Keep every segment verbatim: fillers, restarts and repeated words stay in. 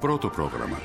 πρώτο πρόγραμμα.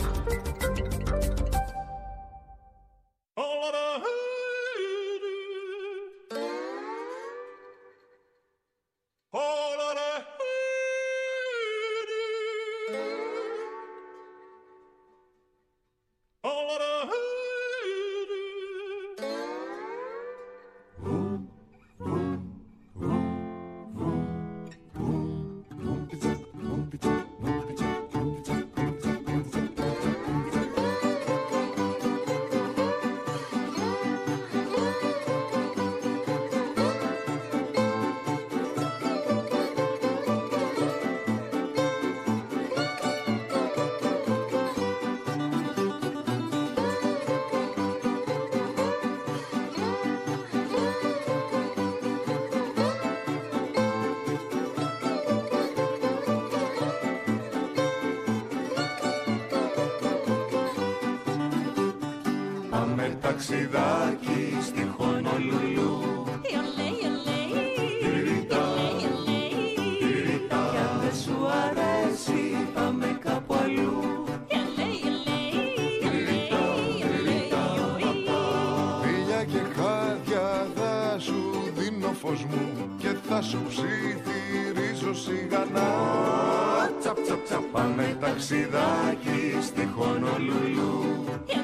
Ταξιδάκι στη Χονολουλού. Κι αν δεν σου αρέσει πάμε κάπου αλλού. Φίλια και χάδια θα σου δίνω φως μου και θα σου ψιθυρίζω σιγανά. Τσαπ τσαπ τσαπ πάμε ταξιδάκι στη Χονολουλού.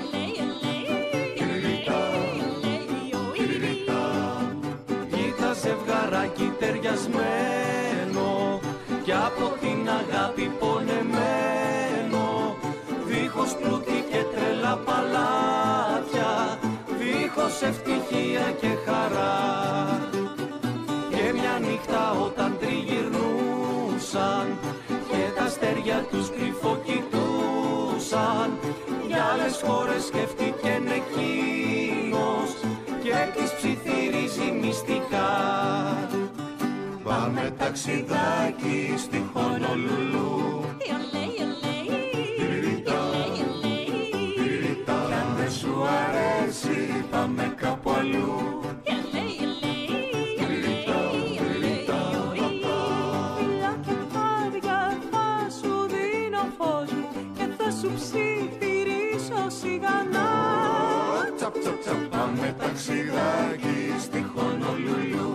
Ζευγαράκι ταιριασμένο κι από την αγάπη πονεμένο, δίχως πλούτη και τρελά παλάτια, δίχως ευτυχία και χαρά. Και μια νύχτα όταν τριγυρνούσαν και τα αστέρια τους κρυφοκοιτούσαν, για άλλες χώρες σκέφτηκεν εκείνος και της ψιθυρίζει μυστικά. Πάμε ταξιδάκι στη Χονολουλού. Κι αν δεν σου αρέσει πάμε κάπου αλλού. Φιλιά και χάδια θα σου δίνω φως μου και θα σου ψιθυρίσω σιγανά. Τσαπ τσαπ τσαπ πάμε ταξιδάκι στη Χονολουλού.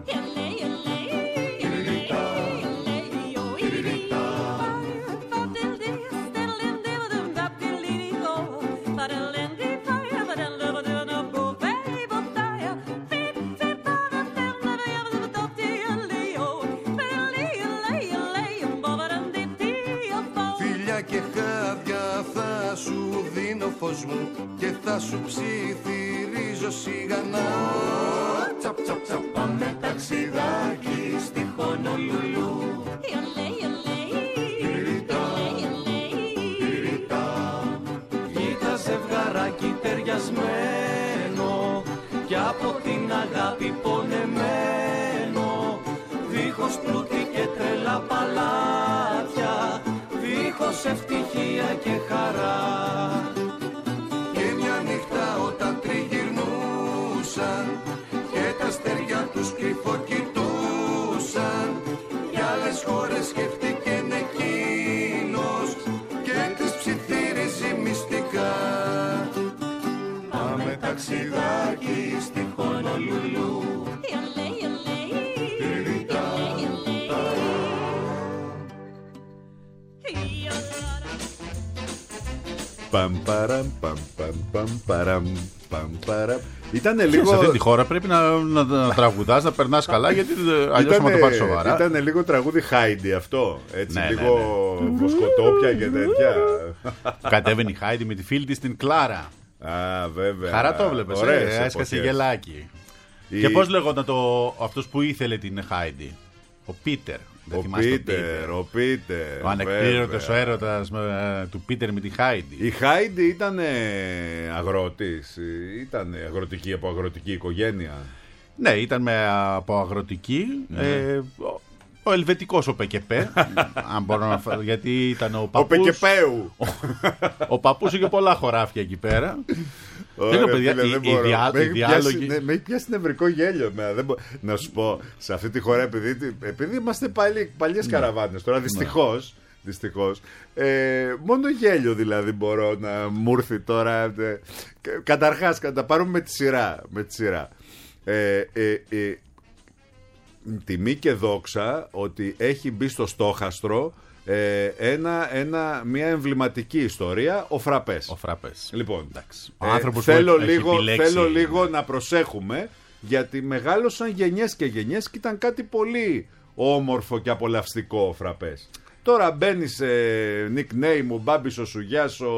Μου και θα σου ψιθυρίζω σιγανά. Τσαπ τσαπ τσαπ πάμε ταξιδάκι στη Χονολουλού. Κοίτα ζευγαράκι ταιριασμένο κι από την αγάπη πονεμένο, δίχως πλούτη και τρελά παλάτια, δίχως ευτυχία και χαρά. Όταν τριγυρνούσαν και τα αστέρια τους κρυφοκοιτούσαν, για άλλες χώρες σκέφτηκεν εκείνος και της ψιθύριζει μυστικά. Πάμε ταξιδάκι στη Χονολουλού. Παμ παραμ παμ παμ παμ παραμ παμ παραμ. Ήτανε λίγο... Σε αυτή τη χώρα πρέπει να, να, να τραγουδάς, να περνάς καλά, γιατί αλλιώς θα το πάρεις σοβαρά. Ήτανε λίγο τραγούδι Χάιντι αυτό, έτσι, ναι, λίγο ναι, ναι. βοσκοτόπια και τέτοια. Κατέβαινε η Χάιντι με τη φίλη της την Κλάρα. Α, βέβαια. Χαρά το βλέπεις, ε, έσκασε γελάκι. Η... Και πώς λέγονταν το, αυτός που ήθελε την Χάιντι? Ο Πίτερ. Ο Πίτερ, ο Πίτερ. Ο ανεκπλήρωτος ο έρωτας με, του Πίτερ με τη Χάιντι. Η Χάιντι ήταν αγρότης, ήταν αγροτική, από αγροτική οικογένεια. Ναι, ήταν με, από αγροτική. Ναι. Ε, ο, ο ελβετικός ο Πεκεπέ. Αν μπορώ να φα... γιατί ήταν ο παππούς. Ο Πεκεπέου. Ο, ο παππούς είχε πολλά χωράφια εκεί πέρα. Ωραία, παιδιά, φίλε, δεν μπορώ. Διά, με, έχει διάλογοι... πιάσει, ναι, με έχει πιάσει νευρικό γέλιο. Δεν μπο... Να σου πω, σε αυτή τη χώρα, επειδή, επειδή είμαστε παλιές καραβάνες τώρα, δυστυχώς, Δυστυχώς. Ε, μόνο γέλιο δηλαδή μπορώ να μου έρθει τώρα. Ε, καταρχάς, τα πάρουμε με τη σειρά. Με τη σειρά. Ε, ε, ε, τιμή και δόξα ότι έχει μπει στο στόχαστρο ε, ένα, ένα, μια εμβληματική ιστορία, ο Φραπές. Ο Φραπές. Λοιπόν, ο ε, άνθρωπος θέλω, έχει λίγο, επιλέξει... θέλω λίγο να προσέχουμε, γιατί μεγάλωσαν γενιές και γενιές και ήταν κάτι πολύ όμορφο και απολαυστικό ο Φραπές. Τώρα μπαίνει σε nickname, ο Μπάμπης ο Σουγιάς, ο,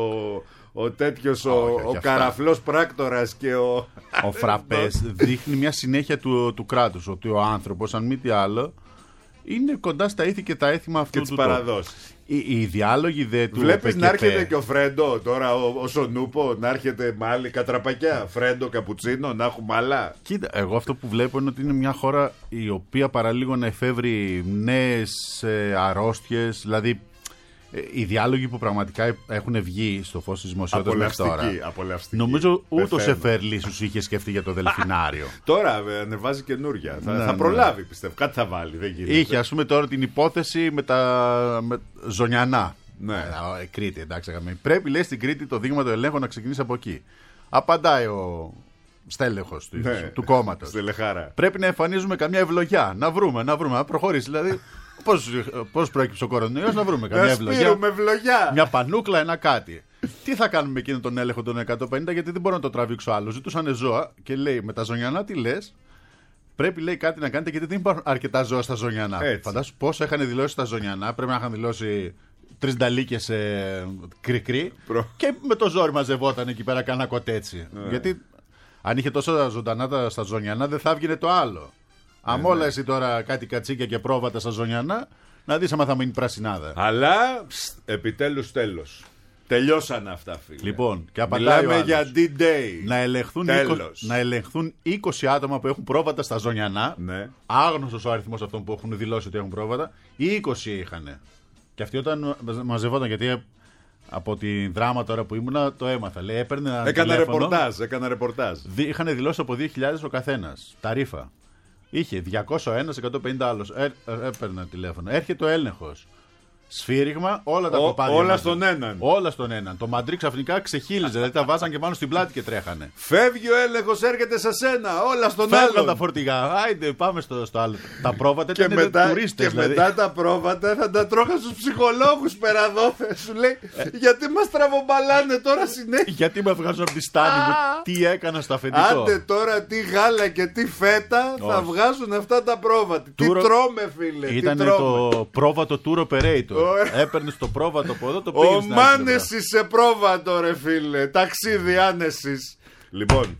ο τέτοιος, ο, ο Καραφλός Πράκτορας και ο... Ο Φραπές δείχνει μια συνέχεια του, του κράτους, ότι ο άνθρωπος, αν μη τι άλλο, είναι κοντά στα ήθη και τα έθιμα αυτού και του τις παραδόσεις. Οι, οι διάλογοι δε του... Βλέπεις να έρχεται και ο Φρέντο τώρα, ο, ο Σονούπο, να έρχεται με άλλη κατραπακιά. Φρέντο, καπουτσίνο, να έχουμε άλλα. Κοίτα, εγώ αυτό που βλέπω είναι ότι είναι μια χώρα η οποία παραλίγο να εφεύρει νέες ε, αρρώστιες, δηλαδή ε, οι διάλογοι που πραγματικά έχουν βγει στο φως της δημοσιότητας μέχρι τώρα. Απολαυστική. Νομίζω ούτω Σεφερλίσους είχε σκεφτεί για το Δελφινάριο. Τώρα ε, ανεβάζει καινούρια. Θα, ναι, θα ναι. προλάβει, πιστεύω. Κάτι θα βάλει. Δεν γίνεται. Είχε, ας πούμε, τώρα την υπόθεση με τα με... Ζωνιανά. Ναι. Ε, Κρήτη, εντάξει. Πρέπει, λέει, στην Κρήτη το δείγμα του ελέγχου να ξεκινήσει από εκεί. Απαντάει ο στέλεχος του, ναι. του κόμματος. Στελεχάρα. Πρέπει να εμφανίζουμε καμιά ευλογιά. Να βρούμε, να βρούμε, να προχωρήσει. Δηλαδή, πώς, πώς προέκυψε ο κορονοϊός, να βρούμε καμιά ευλογιά. ευλογιά. Μια πανούκλα, ένα κάτι. Τι θα κάνουμε με εκείνο τον έλεγχο των εκατόν πενήντα, γιατί δεν μπορώ να το τραβήξω άλλο. Ζητούσαν ζώα και λέει, με τα Ζωνιανά τι λες. Πρέπει, λέει, κάτι να κάνετε, γιατί δεν υπάρχουν αρκετά ζώα στα Ζωνιανά. Φαντάσου πόσο είχαν δηλώσει στα Ζωνιανά. Πρέπει να είχαν δηλώσει τρεις νταλίκες ε, κρικρί. Προ... Και με το ζόρι μαζευόταν εκεί πέρα κανένα κοτέτσι. Ε. Γιατί αν είχε τόσα ζωντανά στα Ζωνιανά, δεν θα έβγαινε το άλλο. Ε, Αν όλα ναι. εσύ τώρα κάτι κατσίκια και πρόβατα στα Ζωνιανά, να δεις άμα θα μείνει πρασινάδα. Αλλά επιτέλους τέλος. Τελειώσαν αυτά, φίλε. Λοιπόν, και απαντάει Μιλάμε για D-Day. Να ελεγχθούν, είκοσι, να ελεγχθούν είκοσι άτομα που έχουν πρόβατα στα Ζωνιανά. Ναι. Άγνωστος ο αριθμός αυτών που έχουν δηλώσει ότι έχουν πρόβατα. είκοσι είχαν. Και αυτοί όταν μαζευόταν, γιατί από τη δράμα τώρα που ήμουνα το έμαθα. Λέει, έπαιρνε ένα έκανα τηλέφωνο, ρεπορτάζ, έκανα ρεπορτάζ. Είχαν δηλώσει από δύο χιλιάδες ο καθένας. Ταρίφα. Είχε διακόσια ένα, εκατόν πενήντα άλλος. Ε, έπαιρνε τηλέφωνο. Έρχεται ο έλεγχος. Σφύριγμα, όλα τα κοπάδια. Όλα στον έναν. Όλα στον έναν. Το μαντρί ξαφνικά ξεχύλιζε, δηλαδή τα βάζαν και πάνω στην πλάτη και τρέχανε. Φεύγει ο έλεγχος, έρχεται σε σένα. Όλα στον άλλον. Φεύγαν τα φορτηγά. Άιντε, πάμε στο, στο άλλο. Τα πρόβατα και ήταν μετά, τουρίστες. Και δηλαδή. μετά τα πρόβατα θα τα τρώγαν στους ψυχολόγους πέρα δόθε. Σου λέει, γιατί μας τραβομπαλάνε τώρα συνέχεια. Γιατί με βγάζουν από τη στάνη μου, τι έκανα στο αφεντικό. Άντε τώρα τι γάλα και τι φέτα θα βγάζουν αυτά τα πρόβατα. Τι τρώμε, φίλε. Ήταν το πρόβατο tour operator. Έπαιρνε το πρόβατο από εδώ, το πήγαινε. Ο Μάνεση σε πρόβατο, ρε φίλε. Ταξίδι άνεσης. Λοιπόν,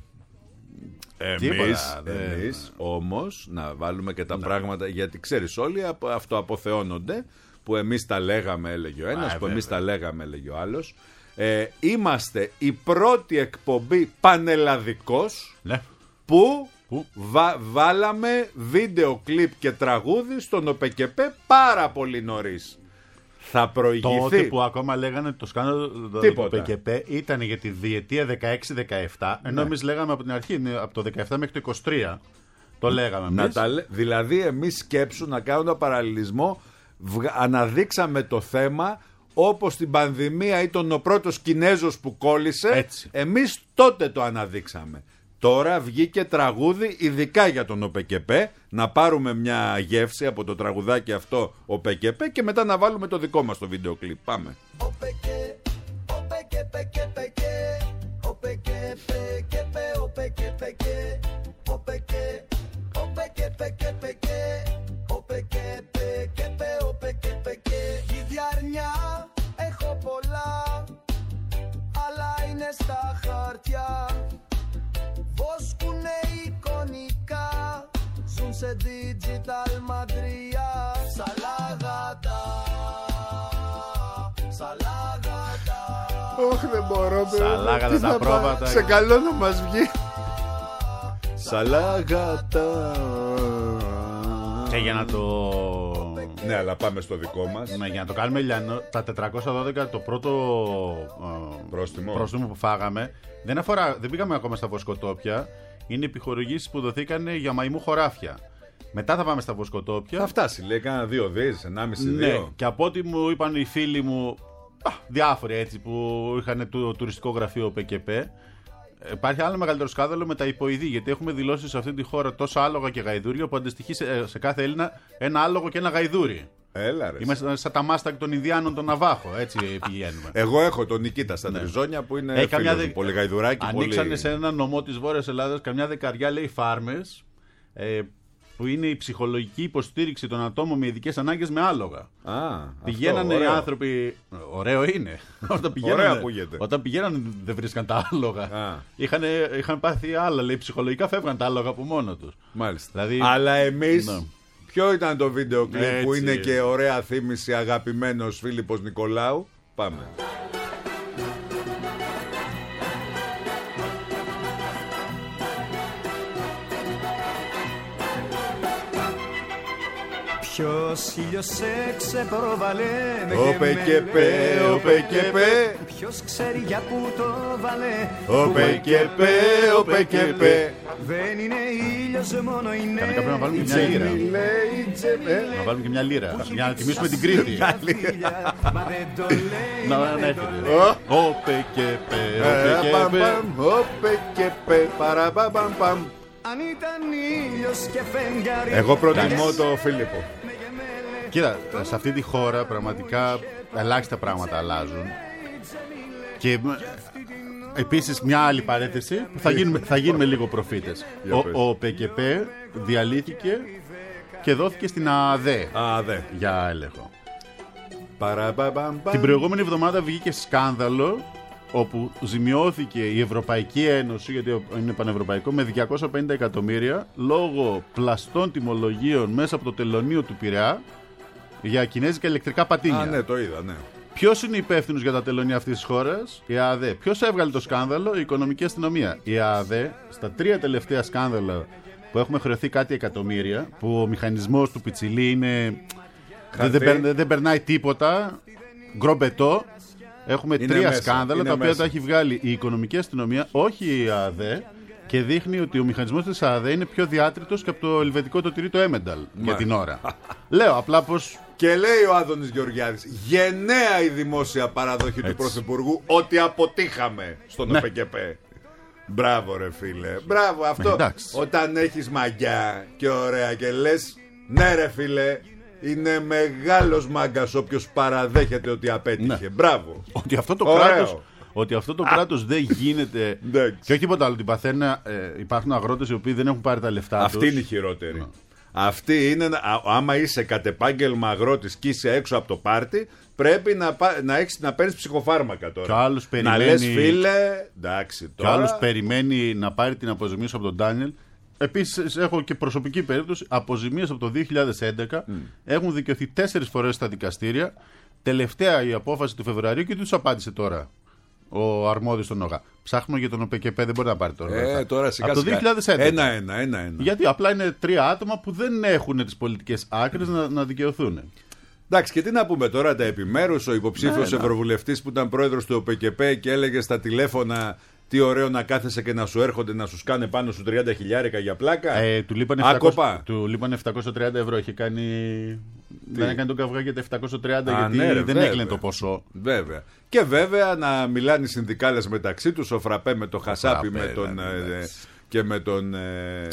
εμείς, εμείς όμως να βάλουμε και τα ναι. πράγματα, γιατί ξέρεις όλοι αυτοαποθεώνονται, που εμείς τα λέγαμε έλεγε ο ένας, Α, που εμείς τα λέγαμε έλεγε ο άλλος. ε, Είμαστε η πρώτη εκπομπή πανελλαδικός ναι. που, που? Βα, βάλαμε βίντεο κλιπ και τραγούδι στον ΟΠΕΚΕΠΕ πάρα πολύ νωρίς. Θα προηγηθεί. Τότε που ακόμα λέγανε το σκάνδαλο του ΠΚΠ ήταν για τη διετία δεκαέξι δεκαεπτά, ενώ ναι. εμείς λέγαμε από την αρχή, από το δεκαεπτά μέχρι το είκοσι τρία. Το λέγαμε εμείς. Να τα, δηλαδή, εμείς σκέψου να κάνουμε τον παραλληλισμό, αναδείξαμε το θέμα όπως την πανδημία ήταν ο πρώτος Κινέζος που κόλλησε. Έτσι. Εμείς τότε το αναδείξαμε. Τώρα βγήκε τραγούδι ειδικά για τον ΟΠΕΚΕΠΕ. Να πάρουμε μια γεύση από το τραγουδάκι αυτό ΟΠΕΚΕΠΕ και μετά να βάλουμε το δικό μας το βίντεο κλιπ. Πάμε. Γυδιαρνιά έχω πολλά, αλλά είναι στα χαρτιά. Βόσκουνε εικονικά, ζουν σε digital μαντριά. Σαλάγατα, σαλάγατα. Όχι, δεν μπορώ. Σαλάγατα τα πρόβατα. Σε καλό να μας βγει. Σαλάγατα. Και για να το... Ναι, αλλά πάμε στο δικό μας. Ναι, για να το κάνουμε λιανό, τα τετρακόσια δώδεκα το πρώτο uh, πρόστιμο. πρόστιμο που φάγαμε δεν αφορά, δεν πήγαμε ακόμα στα βοσκοτόπια. Είναι επιχορηγήσεις που δοθήκαν για μαϊμού χωράφια. Μετά θα πάμε στα βοσκοτόπια. Θα φτάσει, λέει, κάνα δύο δις, ενάμιση Ναι, δύο. και από ό,τι μου είπαν οι φίλοι μου, α, διάφοροι έτσι που είχαν το τουριστικό γραφείο ΠΚΠ, υπάρχει άλλο μεγαλύτερο σκάνδαλο με τα υποειδή. Γιατί έχουμε δηλώσει σε αυτή τη χώρα τόσα άλογα και γαϊδούρια που αντιστοιχεί σε, σε κάθε Έλληνα ένα άλογο και ένα γαϊδούρι. Έλα, ρε. Είμαστε σαν τα μάστακ των Ινδιάνων των Ναβάχο, έτσι πηγαίνουμε. Εγώ έχω τον Νικήτα στα ναι. Τριζόνια που είναι hey, φίλος μου, πολύ γαϊδουράκι. Ανοίξανε πολύ... σε ένα νομό της Βόρειας Ελλάδας καμιά δεκαριά, λέει, φάρμες, ε, που είναι η ψυχολογική υποστήριξη των ατόμων με ειδικές ανάγκες με άλογα. Α, πηγαίνανε αυτό, οι άνθρωποι. Ωραίο είναι. Όταν πηγαίνανε, όταν πηγαίνανε δεν βρίσκαν τα άλογα. Είχαν, είχαν πάθει άλλα, λέει, ψυχολογικά φεύγαν τα άλογα από μόνο τους. Μάλιστα. Δηλαδή, αλλά εμείς. Ναι. Ποιο ήταν το βίντεο κλιπ που είναι και ωραία θύμηση, αγαπημένος Φίλιππος Νικολάου? Πάμε. Ποιος ήλιος σε ξεπροβαλέ με ο ΠΚΠ, ο ΠΚΠ. Ποιος ξέρει για που το βαλέ, ο ΠΚΠ, ο ΠΚΠ. Δεν είναι ήλιος μόνο είναι. Κάνε κάποιον να βάλουμε και μια λίρα. Να βάλουμε και μια λίρα. Για να τιμήσουμε την Κρήτη. Να έρχεται. Ο ΠΚΠ, ο ΠΚΠ, παραμπαμπαμπαμ. Αν ήταν ήλιος και φεγγάρι. Εγώ προτιμώ το Φίλιππο. Κοίτα, σε αυτή τη χώρα πραγματικά ελάχιστα πράγματα αλλάζουν. Και επίσης μια άλλη παρένθεση, θα γίνουμε, θα γίνουμε λίγο προφήτες. Ο, ο ΠΚΠ διαλύθηκε και δόθηκε στην ΑΔΕ, ΑΔΕ. για έλεγχο. Παραμπαμπαμπαμ. Την προηγούμενη εβδομάδα βγήκε σκάνδαλο όπου ζημιώθηκε η Ευρωπαϊκή Ένωση, γιατί είναι πανευρωπαϊκό, με διακόσια πενήντα εκατομμύρια λόγω πλαστών τιμολογίων μέσα από το τελωνείο του Πειραιά για κινέζικα ηλεκτρικά πατίνια. Α, ναι, το είδα, ναι. Ποιος είναι υπεύθυνος για τα τελωνία αυτής της χώρας? Η ΑΔΕ. Ποιος έβγαλε το σκάνδαλο? Η Οικονομική Αστυνομία. Η ΑΔΕ, στα τρία τελευταία σκάνδαλα που έχουμε χρεωθεί κάτι εκατομμύρια, που ο μηχανισμός του πιτσιλί είναι. δεν, δεν, δεν περνάει τίποτα, γκρομπετό. Έχουμε είναι τρία μέσα, σκάνδαλα τα οποία μέσα. Τα έχει βγάλει η Οικονομική Αστυνομία, όχι η ΑΔΕ, και δείχνει ότι ο μηχανισμός της ΑΔΕ είναι πιο διάτριτος και από το ελβετικό το τυρί το Έμενταλ για την ώρα. Λέω απλά πως. Και λέει ο Άδωνης Γεωργιάδης, γενναία η δημόσια παραδοχή έτσι. Του Πρωθυπουργού ότι αποτύχαμε στον ναι. ΟΠΚΠ. Μπράβο ρε φίλε, μπράβο αυτό. Εντάξει. Όταν έχεις μαγιά και ωραία και λες, ναι ρε φίλε, είναι μεγάλος μάγκας όποιος παραδέχεται ότι απέτυχε. Ναι. Μπράβο. Ότι αυτό το κράτος, ότι αυτό το κράτος δεν γίνεται. Και όχι τίποτα άλλο. Την παθαίνα, ε, υπάρχουν αγρότες οι οποίοι δεν έχουν πάρει τα λεφτά τους. Αυτή είναι η χειρότερη. Ναι. Αυτή είναι, α, άμα είσαι κατ' επάγγελμα αγρότης και είσαι έξω από το πάρτι, πρέπει να, να, έχεις, να παίρνεις ψυχοφάρμακα τώρα. Περιμένει, να λες φίλε, εντάξει τώρα. Και άλλος περιμένει να πάρει την αποζημίωση από τον Ντάνιελ. Επίσης έχω και προσωπική περίπτωση. Αποζημίες από το δύο χιλιάδες έντεκα mm. έχουν δικαιωθεί τέσσερις φορές στα δικαστήρια. Τελευταία η απόφαση του Φεβρουαρίου και τους απάντησε τώρα ο αρμόδιος στον ΟΓΑ. Ψάχνουμε για τον ΟΠΚΠ, δεν μπορεί να πάρει τώρα. Ε, τώρα σιγά, από το δύο χιλιάδες έντεκα. Ένα, ένα, ένα, ένα. Γιατί απλά είναι τρία άτομα που δεν έχουν τις πολιτικές άκρες να, να δικαιωθούν. Εντάξει, και τι να πούμε τώρα τα επιμέρους. Ο υποψήφιος ναι, ευρωβουλευτής που ήταν πρόεδρος του ΟΠΚΠ και έλεγε στα τηλέφωνα. Τι ωραίο να κάθεσαι και να σου έρχονται να σου σκάνε πάνω σου τριάντα χιλιάρικα για πλάκα. Ε, του λείπανε επτακόσια, του λείπανε επτακόσια τριάντα ευρώ. Είχε κάνει. Τι? Δεν έκανε τον καυγά για τα επτακόσια τριάντα. Α, γιατί ναι, ρε, δεν βέβαια. Έκλεινε το ποσό. Βέβαια. Και βέβαια να μιλάνε οι συνδικάλες μεταξύ τους. Ο Φραπέ με το Χασάπι με τον. Ε, και με τον ε,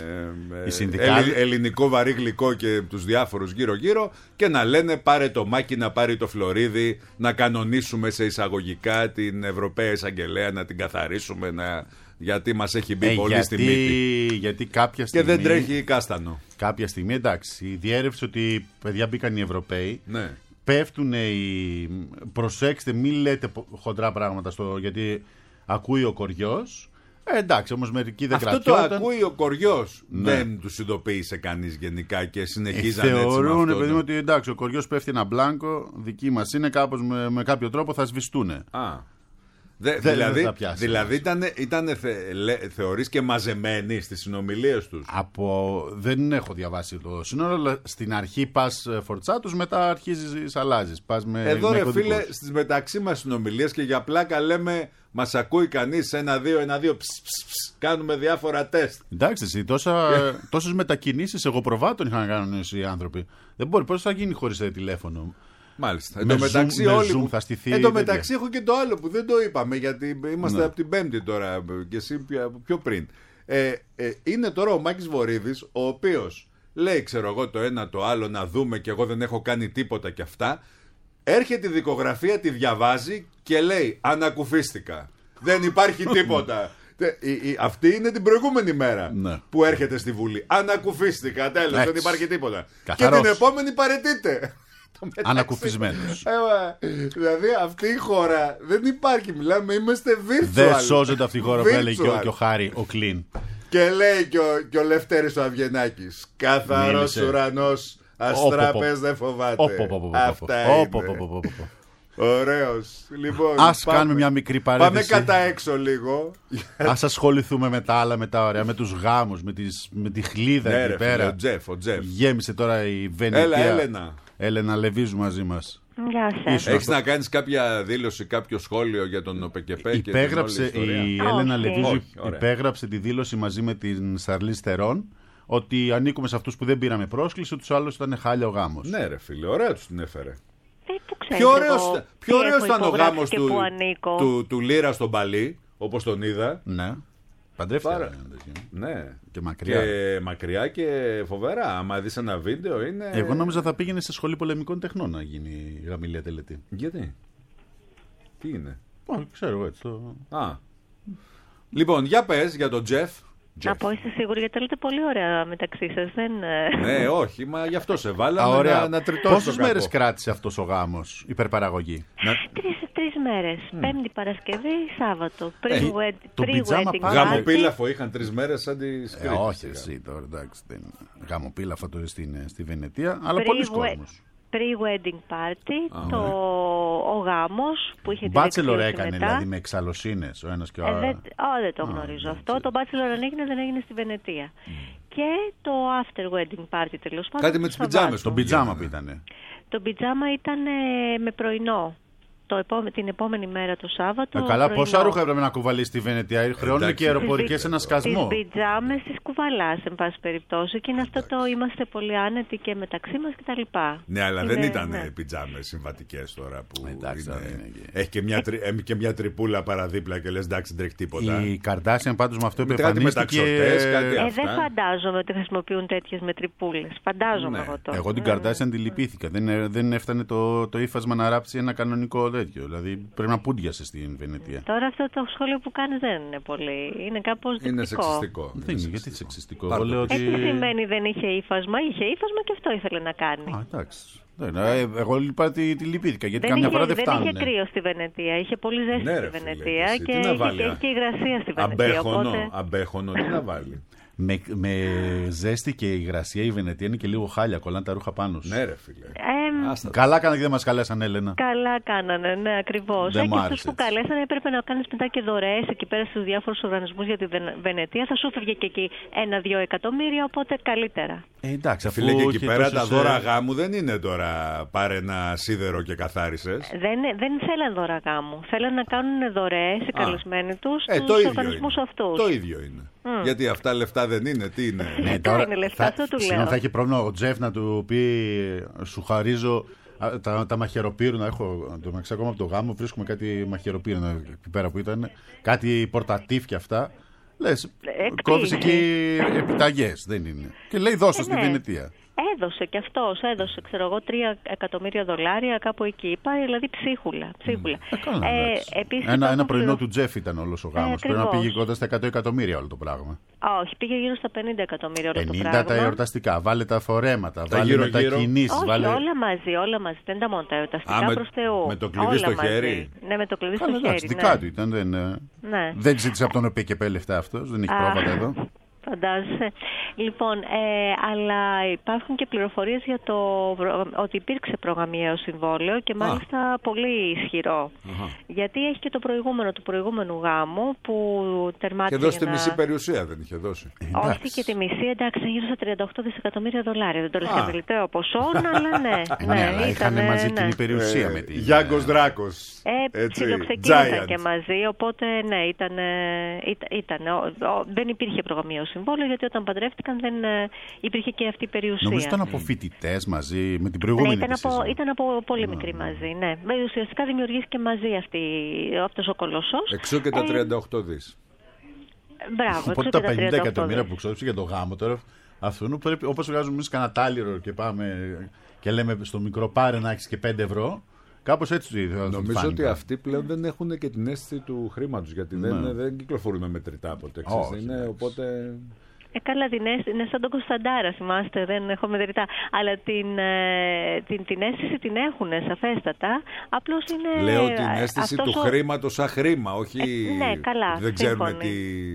ε, ελληνικό βαρύ γλυκό και τους διάφορους γύρω-γύρω και να λένε πάρε το Μάκη να πάρει το Φλωρίδι, να κανονίσουμε σε εισαγωγικά την Ευρωπαία Εισαγγελέα, να την καθαρίσουμε, να... γιατί μας έχει μπει ε, πολύ γιατί, στη μύτη. Γιατί κάποια στιγμή, και δεν τρέχει κάστανο. Κάποια στιγμή, εντάξει, η διέρευση ότι παιδιά μπήκαν οι Ευρωπαίοι, ναι. Πέφτουν οι... Προσέξτε, μην λέτε χοντρά πράγματα, στο... γιατί ακούει ο κοριός. Ε, εντάξει, όμως μερικοί δεν κρατιόταν. Αυτό το ακούει ο κοριός. Ναι. Δεν τους ειδοποίησε κανείς γενικά και συνεχίζαν ε, έτσι. Θεωρούν, παιδί μου, ότι εντάξει, ο κοριός πέφτει ένα μπλάνκο, δική μας είναι, κάπως με, με κάποιο τρόπο θα σβηστούν. Α. Δε, δεν δηλαδή θα πιάσει. Δηλαδή ήταν, ήταν θε, θεωρείς και μαζεμένοι στις συνομιλίες τους. Από... Δεν έχω διαβάσει το σύνολο, αλλά στην αρχή πας φορτσάτους, μετά αρχίζεις, αλλάζεις. Πας με, Εδώ με ρε κωδικούς. φίλε, στις μεταξύ μας συνομιλίες και για πλάκα λέμε μας ακούει κανείς, ένα δύο, ένα δύο, ψ, ψ, ψ, κάνουμε διάφορα τεστ. Εντάξει, εσύ, τόσα, τόσες μετακινήσεις εγώ προβάτων είχαν να κάνουν οι άνθρωποι. Δεν μπορεί, πώς θα γίνει χωρίς τηλέφωνο. Μάλιστα. Με Εν τω μεταξύ, zoom, όλοι με zoom που... θα στηθεί Εν τω τέτοια. μεταξύ έχω και το άλλο που δεν το είπαμε, γιατί είμαστε Ναι. από την Πέμπτη τώρα και εσύ πιο, πιο πριν. Ε, ε, είναι τώρα ο Μάκης Βορίδης, ο οποίος λέει, ξέρω εγώ, το ένα το άλλο να δούμε και εγώ δεν έχω κάνει τίποτα κι αυτά. Έρχεται η δικογραφία, τη διαβάζει και λέει ανακουφίστηκα. Δεν υπάρχει τίποτα. Η, η, αυτή είναι την προηγούμενη μέρα Ναι. που έρχεται στη Βουλή. Ανακουφίστηκα, τέλος, Έτσι. δεν υπάρχει τίποτα. Καθαρός. Και την επόμενη παρετείται. Ανακουφισμένος. Ε, δηλαδή αυτή η χώρα δεν υπάρχει. Μιλάμε, είμαστε virtual. Δεν σώζεται αυτή η χώρα που έλεγε και ο, Virtual. και ο Χάρη, ο Κλίν. Και λέει και ο, και ο Λευτέρης ο Αυγενάκης, καθαρός Μίλησε. ουρανός, Όπο, αστράπες όπο. δεν φοβάται. Όπο, όπο, όπο, όπο. Αυτά Όπο, είναι. όπο, όπο, όπο. Ωραίος. Λοιπόν, Ας πάμε. κάνουμε μια μικρή Πάμε παρένθεση. κατά έξω λίγο. Ας ασχοληθούμε με τα άλλα, με τα ωραία, με τους γάμους, με, τις, με τη χλίδα Ναι, εκεί ρε, φίλε, πέρα. ο Τζεφ, ο Τζεφ. Γέμισε τώρα η Βενετία. Έλα, Έλενα. Έλενα Λεβίζου μαζί μας. Γεια σας. Ίσως. Έχεις να κάνεις κάποια δήλωση, κάποιο σχόλιο για τον ΟΠΕΚΕΠΕ και την όλη Υπέγραψε ιστορία? η Όχι. Έλενα Λεβίζου, Όχι, ωραία. υπέγραψε τη δήλωση μαζί με την Σαρλί Στερών ότι ανήκουμε σε αυτούς που δεν πήραμε πρόσκληση, τους άλλους ήταν χάλια ο γάμος. Ναι ρε φίλε, ωραία τους την έφερε. Δεν το ξέρω. Πιο ωραίος, εγώ πιο τι ωραίος έχω ήταν ο υπογράψει γάμος και του, πού ανήκω. του, του Λύρα στον Παλί, όπως τον είδα. Ναι. Παντρεύτηκε. Πάρα. τέτοιο. Ναι. Και μακριά. Και μακριά και φοβερά. Άμα δεις ένα βίντεο είναι... Εγώ νόμιζα θα πήγαινε σε σχολή πολεμικών τεχνών να γίνει η γαμηλία τελετή. Γιατί? Τι είναι? Όχι, ξέρω εγώ έτσι. Το... Α. Λοιπόν, για πες για τον Τζεφ. Να πω, είστε σίγουροι γιατί τα λέτε πολύ ωραία μεταξύ σας. Δεν... Ναι, όχι, μα γι' αυτό σε Α, βάλαμε ωραία. να, να τριτώσει Πόσες το κακό. μέρες κράτησε αυτός ο γάμος, υπερπαραγωγή? Να... Τρεις, τρεις μέρες. Πέμπτη Παρασκευή, Σάββατο. Ε, Pre-wed- το πιτζάμα pre-wedding πάρα- party. Γαμοπίλαφο είχαν τρεις μέρες σαν τη Ε, Κρήτη. όχι εσύ τώρα, εντάξει. Δεν... Γαμοπίλαφο το στην, στη Βενετία, αλλά πολλοί Pre-wed- κόσμος. Pre-wedding party, Α, το... ο γάμος που είχε τη Bachelor δεξίωση έκανε μετά. δηλαδή με εξαλωσίνες ο ένας και ο Ε, άλλος. δεν, ό, δεν το γνωρίζω αυτό. Το Bachelor αν έγινε δεν έγινε στη Βενετία. Και το after wedding party τέλος πάντων. Κάτι με του τις πιτζάμες. Σαββάτου. Τον πιτζάμα που Γίνανε. ήτανε. Το πιτζάμα ήταν ε, με πρωινό. Το επόμε- την επόμενη μέρα το Σάββατο. Ε, καλά, πρωινό. πόσα ρούχα έπρεπε να κουβαλεί στη Βενετία. Χρεώνουν Εντάξει. και αεροπορικές Τις ένα Τις σκασμό. πιτζάμες τις κουβαλάς, εν πάση περιπτώσει, και είναι αυτό το είμαστε πολύ άνετοι και μεταξύ μας κτλ. Ναι, αλλά Είναι- δεν ήταν ναι. πιτζάμες συμβατικές τώρα που Εντάξει, είναι... δεν είναι και- Έχει και μια, τρι... ε, και μια τρυπούλα παραδίπλα και λες εντάξει δεν τρέχει τίποτα. Η Καρδάσιαν πάντως με αυτό Με κάτι επεφανίστηκε. μεταξωτές, κάτι Ε, αυτά. δεν φαντάζομαι ότι χρησιμοποιούν τέτοιες με τρυπούλες. Φαντάζομαι Ναι. εγώ τώρα. Εγώ την Καρδάσιαν τη λυπήθηκα. Δεν, δεν έφτανε το, το ύφασμα να ράψει ένα κανονικό τέτοιο. Δηλαδή πρέπει να πούντιασε στην Βενετία. Τώρα αυτό το σχόλιο που κάνεις δεν είναι πολύ. Είναι κάπως Είναι δεικτικό. σεξιστικό. Δεν είναι, γιατί σεξιστικό. Πάρ' Εγώ το λέω πίσω. Ε, ότι. τι σημαίνει δεν είχε ύφασμα. Είχε ύφασμα και αυτό ήθελε να κάνει. Α, εντάξει. Δεν, ε, εγώ είπα τη, τη λυπήθηκα γιατί Δεν καμιά είχε, φορά δεν δεν φτάνουν. είχε κρύο στη Βενετία. Είχε πολύ ζέστη Ναι, στη ρε φίλε, Βενετία εσύ, και τι να είχε, βάλει, και α? είχε και υγρασία στη Βενετία. Αμπέχονο, Οπότε... αμπέχονο, τι να βάλει. Με, με ζέστη και υγρασία η Βενετία είναι και λίγο χάλια. Κολλάνε τα ρούχα πάνω σου. Ναι ρε φίλε. Ε, Άστα. Καλά έκανα και δεν μας καλέσαν, Έλενα. Καλά κάνανε, ναι, ακριβώς. Δεν Ε, μ' και άρεσε αυτούς που έτσι. καλέσανε έπρεπε να κάνεις μετά και δωρεές εκεί πέρα στους διάφορους οργανισμούς για τη Βεν- Βενετία. Θα σου έφευγε και εκεί ένα-δύο εκατομμύρια, οπότε καλύτερα. Ε, εντάξει, αφού Φίλε και εκεί είχε πέρα τόσες, τα δώρα ε, γάμου δεν είναι τώρα πάρε ένα σίδερο και καθάρισες. Δεν, δεν θέλαν δώρα γάμου. Θέλαν να κάνουν δωρεές οι καλεσμένοι τους Ε, στους το ίδιο οργανισμούς είναι. αυτούς. Το ίδιο είναι. Γιατί αυτά λεφτά δεν είναι, τι είναι. Ναι, Φυσικά τώρα είναι λεφτά, θα, αυτό του συγγνώμη, λέω. θα έχει πρόβλημα ο Τζεφ να του πει σου χαρίζω α, τα, τα μαχαιροπύρουνα. Έχω το μεταξύ ακόμα από το γάμο, βρίσκουμε κάτι μαχαιροπύρουνα εκεί πέρα που ήταν. Κάτι πορτατίφ και αυτά. Λες, Εκπλήξη. κόβεις εκεί επιταγές, δεν είναι. Και λέει δώσε Ε, στη ναι. Βενετία. Έδωσε και αυτός, έδωσε ξέρω εγώ τρία εκατομμύρια δολάρια κάπου εκεί. Πάει δηλαδή ψίχουλα. ψίχουλα. Ε, καλά, Ε, εντάξει. επίσης ένα, υπάρχουν ένα πρωινό πληρο- του Τζεφ ήταν όλος ο γάμος. Ε, Πρέπει να ακριβώς. πήγε κοντά στα εκατό εκατομμύρια όλο το πράγμα. Όχι, πήγε γύρω στα πενήντα εκατομμύρια όλο το πενήντα πράγμα. τα εορταστικά, βάλε τα φορέματα, Τα βάλε γύρω-γύρω. μετακινήσεις, Όχι, βάλε... όλα μαζί, όλα μαζί. Δεν τα μόνο τα εορταστικά Α, με- προς Θεού. με το κλειδί Όλα στο μαζί. χέρι. Ναι, με το κλειδί Καλά, στο εντάξει, χέρι. δικά ναι. του ήταν. Δεν, ε, Ναι. δεν ζήτησε από τον ΟΠΕΚΕΠΕ λεφτά αυτός, δεν έχει Α, πρόβατα εδώ. φαντάζεσαι. Λοιπόν, ε, αλλά υπάρχουν και πληροφορίες για το ότι υπήρξε προγαμιαίο συμβόλαιο και μάλιστα Α. πολύ ισχυρό. Αχα. Γιατί έχει και το προηγούμενο του προηγούμενου γάμου που τερμάτισε. Και δώσει τη να... μισή περιουσία, δεν είχε δώσει. Όχι και τη μισή, εντάξει, γύρω στα τριάντα οκτώ δισεκατομμύρια δολάρια. Δεν το λέω σε βιλταίο ποσό, αλλά ναι. ναι, ναι αλλά είχαν μαζί ναι. την περιουσία ε, με την. Γιάνγκος Δράκος. Ε, Ψιλοξεκίνησαν και μαζί, οπότε ναι, ήταν. ήταν ο, ο, δεν υπήρχε προγαμιαίο συμβόλαιο, γιατί όταν παντρεύτηκαν δεν υπήρχε και αυτή η περιουσία. Νομίζω ήταν από φοιτητές μαζί με την προηγούμενη. Ναι, ήταν, από, ήταν από πολύ μικρή μαζί. Ναι. Ουσιαστικά δημιουργήθηκε μαζί αυτό ο κολοσσός. Εξού και τα τριάντα οκτώ δις. Μπράβο, οπότε τα πενήντα εκατομμύρια που ξόδεψε για το γάμο τώρα, αυτού πρέπει, όπως βγάζουμε εμείς κανένα τάλιρο και πάμε και λέμε στο μικρό πάρε να έχεις και πέντε ευρώ. Κάπως έτσι θα νομίζω φάνηκε. ότι αυτοί πλέον δεν έχουν και την αίσθηση του χρήματος, γιατί ναι. δεν, δεν κυκλοφορούν με μετρητά ποτέ. Oh, είναι, οπότε... Ε, καλά, την αίσθηση, είναι σαν τον Κωνσταντάρα, θυμάστε, δεν έχω μετρητά. Αλλά την, ε, την, την αίσθηση την έχουν σαφέστατα. Απλώς είναι. Λέω την αίσθηση του ο... χρήματος σαν χρήμα, όχι. Ε, ναι, καλά. Δεν ξέρουμε τι.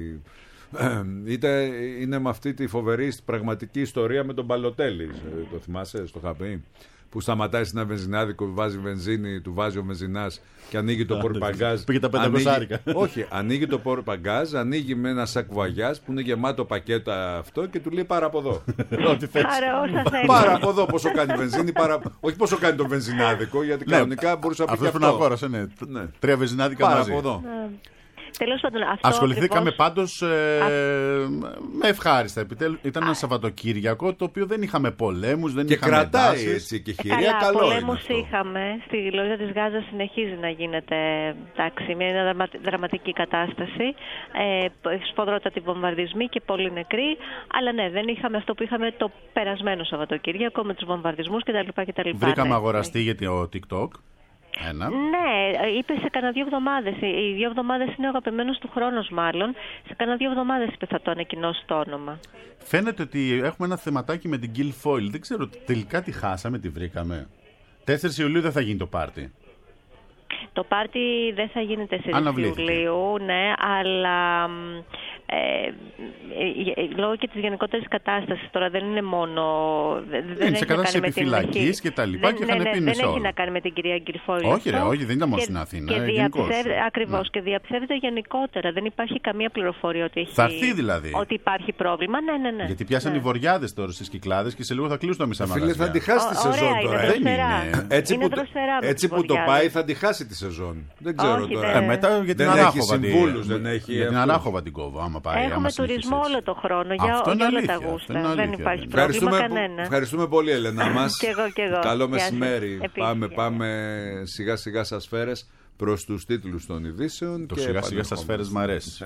Είτε είναι με αυτή τη φοβερή πραγματική ιστορία με τον Μπαλοτέλη. Το θυμάσαι, στο χαπί. Που σταματάει σε ένα βενζινάδικο, βάζει βενζίνη, του βάζει ο βενζινάς και ανοίγει το πορπαγκάζ. Πήγε τα πέντε μποσάρικα. Όχι, ανοίγει το πορπαγκάζ, ανοίγει με ένα σακουαγιάζ που είναι γεμάτο πακέτα αυτό και του λέει πάρα από εδώ. Ό,τι θες. Πάρα από εδώ πόσο κάνει βενζίνη, παρα... όχι πόσο κάνει το βενζινάδικο, γιατί κανονικά μπορούσε να πει και αυτό. Αυτό που αγόρασε, ναι. Τρία βενζινάδικα μαζί. Πάρα από εδώ. Τέλος πάντων, αυτό ασχοληθήκαμε ακριβώς... πάντως ε, Α... με ευχάριστα. Επιτέλους, ήταν ένα Σαββατοκύριακο το οποίο δεν είχαμε πολέμους, δεν και είχαμε κρατάει εντάσεις. Έτσι και χειρία. Καλά, καλό πολέμους είχαμε. Στη Λωρίδα της Γάζας συνεχίζει να γίνεται εντάξει, μια δραματική κατάσταση. Ε, Σφοδρότατοι βομβαρδισμοί και πολλοί νεκροί. Αλλά ναι, δεν είχαμε αυτό που είχαμε το περασμένο Σαββατοκύριακο με τους βομβαρδισμούς κτλ. Βρήκαμε ναι, αγοραστή για το TikTok. Ένα. Ναι, είπε σε κανένα δύο εβδομάδες. Οι δύο εβδομάδες είναι ο αγαπημένος του χρόνος, μάλλον. Σε κανένα δύο εβδομάδες είπε θα το ανακοινώσει το όνομα. Φαίνεται ότι έχουμε ένα θεματάκι με την Guilfoyle. Δεν ξέρω, τελικά τη χάσαμε, τη βρήκαμε. τέσσερις Ιουλίου δεν θα γίνει το πάρτι. Το πάρτι δεν θα γίνει τέσσερις Ιουλίου, ναι, αλλά ε, ε, λόγω και της γενικότερης κατάστασης τώρα δεν είναι μόνο. Δεν είναι σε κατάσταση επιφυλακής και τα λοιπά και είχαν πει Δεν έχει να κάνει με την κυρία Γκριφόλη. Όχι, ρε, όχι, δεν ήταν μόνο στην Αθήνα. Ακριβώς, ναι. Και διαψεύδεται γενικότερα. Δεν υπάρχει καμία πληροφορία ότι, έχει, θα έρθει, δηλαδή. ότι υπάρχει πρόβλημα. Ναι, ναι, ναι. Γιατί πιάσαν ναι. οι βοριάδες τώρα στις Κυκλάδες και σε λίγο θα κλείσουν τα μισά μαγαζιά. Φίλε, θα τη χάσει τη σεζόν τώρα. Δεν είναι. Έτσι που το πάει θα τη χάσει τη σεζόν. Δεν ξέρω όχι, τώρα. Δεν... Ε, μετά για την δεν Ανάχοβα. Έχει συμβούλους, δεν έχει. Για την Ανάχοβα την κόβω, άμα πάει. Έχουμε άμα τουρισμό όλο το χρόνο για, αυτό για όλα αλήθεια, τα γούστα. αλήθεια, δεν υπάρχει πρόβλημα κανένα. Ευχαριστούμε πολύ, Ελένα μας. Και εγώ, και εγώ. Καλό μεσημέρι. Πάμε, πάμε σιγά σιγά σας σφαίρες προς τους τίτλους των ειδήσεων. Το σιγά σιγά σας σφαίρες μ' αρέσει.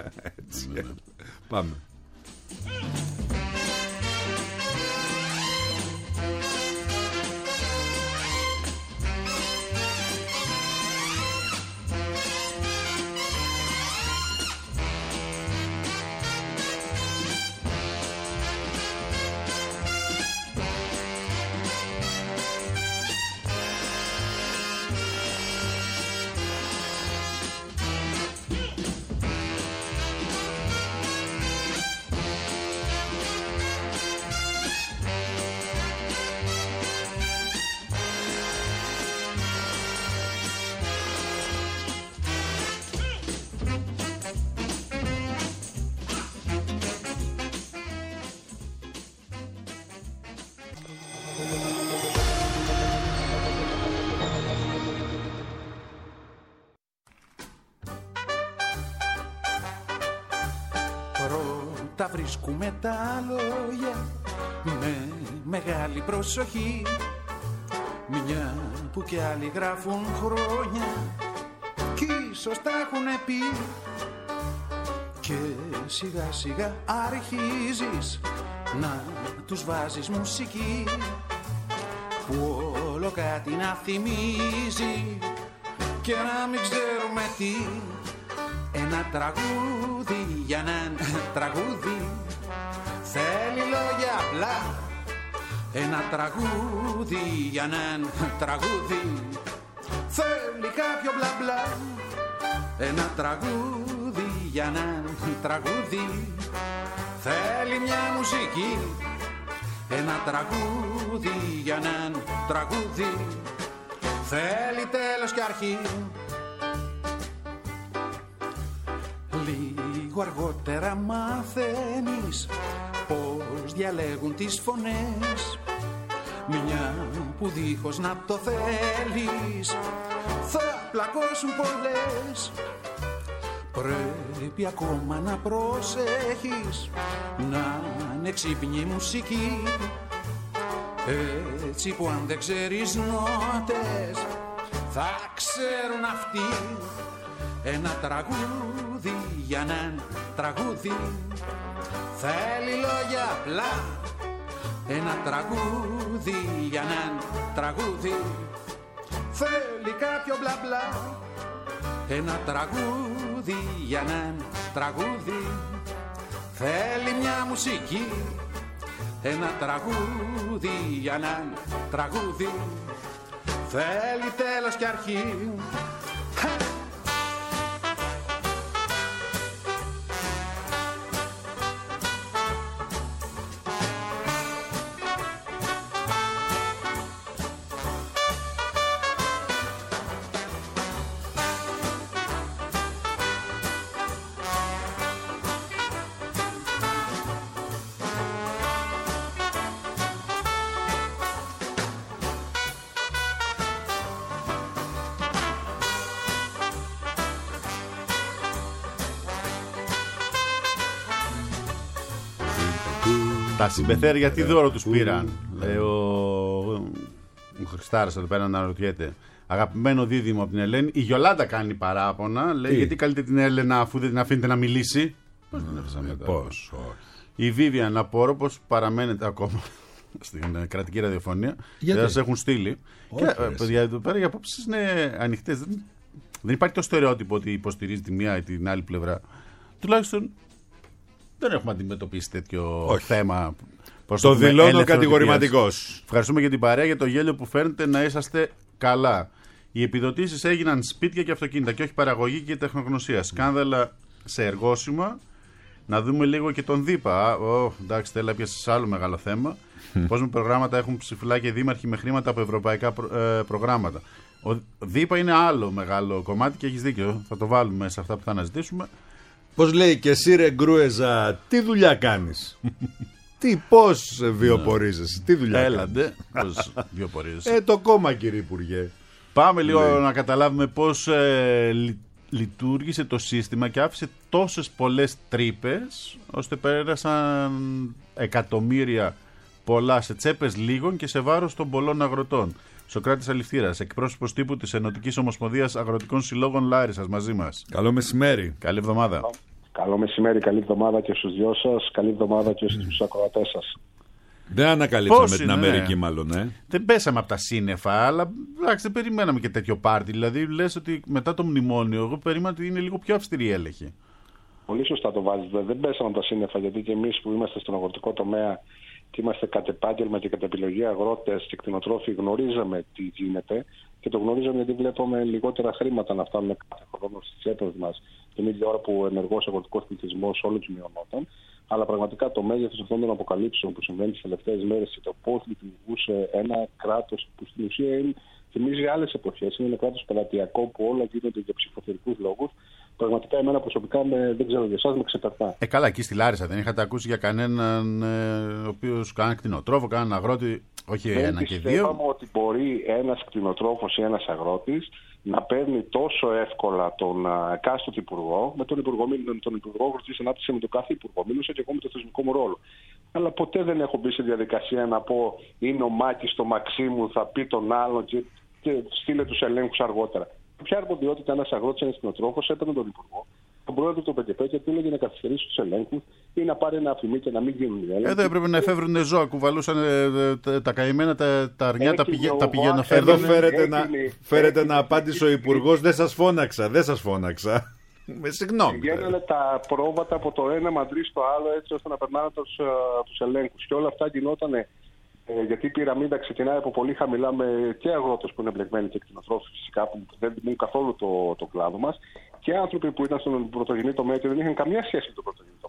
Πάμε. Τα βρίσκουμε τα λόγια με μεγάλη προσοχή, μια που κι άλλοι γράφουν χρόνια κι ίσως τα έχουνε πει, και σιγά σιγά αρχίζεις να τους βάζεις μουσική που όλο κάτι να θυμίζει και να μην ξέρουμε τι. Ένα τραγούδι για να τραγούδι θέλει λόγια απλά. Ένα τραγούδι για να τραγούδι θέλει κάποιο μπλα μπλα. Ένα τραγούδι για να τραγούδι Θέλει μια μουσική, ένα τραγούδι για έναν τραγούδι. Θέλει τέλος και αρχή. Λίγο αργότερα μαθαίνεις πώς διαλέγουν τις φωνές. Μια που δίχως να το θέλεις θα πλακώσουν πολλές. Πρέπει ακόμα να προσέχεις να είναι έξυπνη η μουσική, έτσι που αν δεν ξέρεις νότες θα ξέρουν αυτοί. Ένα τραγούδι για έναν τραγούδι θέλει λόγια απλά. Ένα τραγούδι για έναν τραγούδι θέλει κάποιο μπλα μπλα. Ένα τραγούδι για έναν τραγούδι θέλει μια μουσική. Ένα τραγούδι για έναν τραγούδι θέλει τέλος και αρχή. Τα συμπεθέρια τι δώρο τους πήραν. Λέει ο, ο Χριστάρας εδώ πέρα να αναρωτιέται. Αγαπημένο δίδυμο από την Ελένη. Η Γιολάντα κάνει παράπονα. Λέει, γιατί καλείτε την Έλενα αφού δεν την αφήνετε να μιλήσει. Πώς την έφεσαν μετά. Πώς. Η Βίβιαν απορώ πως παραμένετε ακόμα στην κρατική ραδιοφωνία. Γιατί? Δεν σας έχουν στείλει. Όχι, και παιδιά, εδώ πέρα οι απόψεις είναι ανοιχτές. Δεν, δεν υπάρχει το στερεότυπο ότι υποστηρίζει τη μία ή την άλλη πλευρά. Τουλάχιστον δεν έχουμε αντιμετωπίσει τέτοιο Όχι. θέμα. Το δηλώνω κατηγορηματικός. Ευχαριστούμε για την παρέα, για το γέλιο που φέρνετε, να είσαστε καλά. Οι επιδοτήσεις έγιναν σπίτια και αυτοκίνητα και όχι παραγωγή και τεχνογνωσία. Σκάνδαλα σε εργόσημα. Να δούμε λίγο και τον ΔΥΠΑ. Oh, εντάξει, τέλα πιάσε άλλο μεγάλο θέμα. Πώς με προγράμματα έχουν ψηφιλά και δήμαρχοι με χρήματα από ευρωπαϊκά προ, ε, προγράμματα. Ο ΔΥΠΑ είναι άλλο μεγάλο κομμάτι και έχεις δίκιο. Θα το βάλουμε σε αυτά που θα αναζητήσουμε. Πώς λέει και εσύ ρε Γκρούεζα, τι δουλειά κάνεις? Τι, πώς βιοπορίζεσαι, τι δουλειά Έλαντε, πώς βιοπορίζεσαι. Ε, το κόμμα κύριε Υπουργέ. Πάμε λίγο λέει. Να καταλάβουμε πώς ε, λει, λειτουργήσε το σύστημα και άφησε τόσες πολλές τρύπες, ώστε πέρασαν εκατομμύρια πολλά σε τσέπες λίγων και σε βάρος των πολλών αγροτών. Σοκράτης Αληφθήρας, εκπρόσωπος τύπου της Ενωτικής Ομοσπονδίας Αγροτικών Συλλόγων Λάρισσας, μαζί μας. Καλό μεσημέρι. Καλή εβδομάδα. Καλό μεσημέρι, καλή εβδομάδα και στους δυο σας. Καλή εβδομάδα και στους ακροατές σας. Δεν ανακαλύψαμε Πώς την είναι, Αμερική, ναι. μάλλον, ε. Δεν πέσαμε από τα σύννεφα, αλλά εντάξει, δεν περιμέναμε και τέτοιο πάρτι. Δηλαδή, λες ότι μετά το μνημόνιο, εγώ περίμενα ότι είναι λίγο πιο αυστηρή η έλεγχη. Πολύ σωστά το βάζετε. Δεν πέσαμε από τα σύννεφα, γιατί και εμείς που είμαστε στον αγροτικό τομέα και είμαστε κατ' επάγγελμα και κατ' επιλογή αγρότες και κτηνοτρόφοι, γνωρίζαμε τι γίνεται και το γνωρίζαμε γιατί βλέπαμε λιγότερα χρήματα να φτάνουν κάθε χρόνο στις τσέπες μας την ίδια ώρα που ο ενεργός αγροτικός πληθυσμός όλο του μειωνόταν. Αλλά πραγματικά το μέγεθος αυτών των αποκαλύψεων που συμβαίνει τις τελευταίες μέρες και το πώς λειτουργούσε ένα κράτος που στην ουσία είναι, θυμίζει άλλες εποχές. Είναι ένα κράτος πελατειακό που όλα γίνονται για ψηφοθερικούς λόγους. Πραγματικά εμένα προσωπικά με, δεν ξέρω για εσάς, με ξεπερνά. Ε, καλά, εκεί στη Λάρισα δεν είχατε ακούσει για κανέναν ε, ο οποίος κάνει κτηνοτρόφο, κανέναν αγρότη, όχι δεν ένα και δύο. Δεν ότι μπορεί ένας κτηνοτρόφος ή ένας αγρότης να παίρνει τόσο εύκολα τον εκάστοτε υπουργό. Με τον υπουργό, με τον υπουργό αγροτικής ανάπτυξης, με τον κάθε υπουργό. Μίλουσα και εγώ με το θεσμικό μου ρόλο. Αλλά ποτέ δεν έχω μπει σε διαδικασία να πω είναι ο Μάκης το Μαξίμου, θα πει τον άλλον και, και στείλε τους ελέγχους αργότερα. Ποια αρμοδιότητα ένας αγρότης, ένας κτηνοτρόφος έπαιρνε τον υπουργό, τον πρόεδρο του ΠΚΠ και του έλεγε να καθυστερήσει τους ελέγχους ή να πάρει ένα αφημί και να μην γίνουν οι έλεγχοι. Εδώ έπρεπε να εφεύρουν ζώα, κουβαλούσαν ε, τα, τα καημένα, τα, τα αρνιά, τα, πηγα, τα πηγαίνουν. Εδώ φέρετε, να, φέρετε να απάντησε ο υπουργός, δεν σας φώναξα, δεν σας φώναξα. Με συγγνώμη. Βγαίνανε τα πρόβατα από το ένα μαντρί στο άλλο έτσι ώστε να περνάνε τους, τους ελέγχους. Και όλα αυτά γινόταν ε, γιατί η πυραμίδα ξεκινάει από πολύ χαμηλά με και αγρότες που είναι εμπλεγμένοι και κτηνοτρόφοι φυσικά που δεν τιμούν καθόλου το, το κλάδο μας και άνθρωποι που ήταν στον πρωτογενή τομέα και δεν είχαν καμία σχέση με τον πρωτογενή τομέα.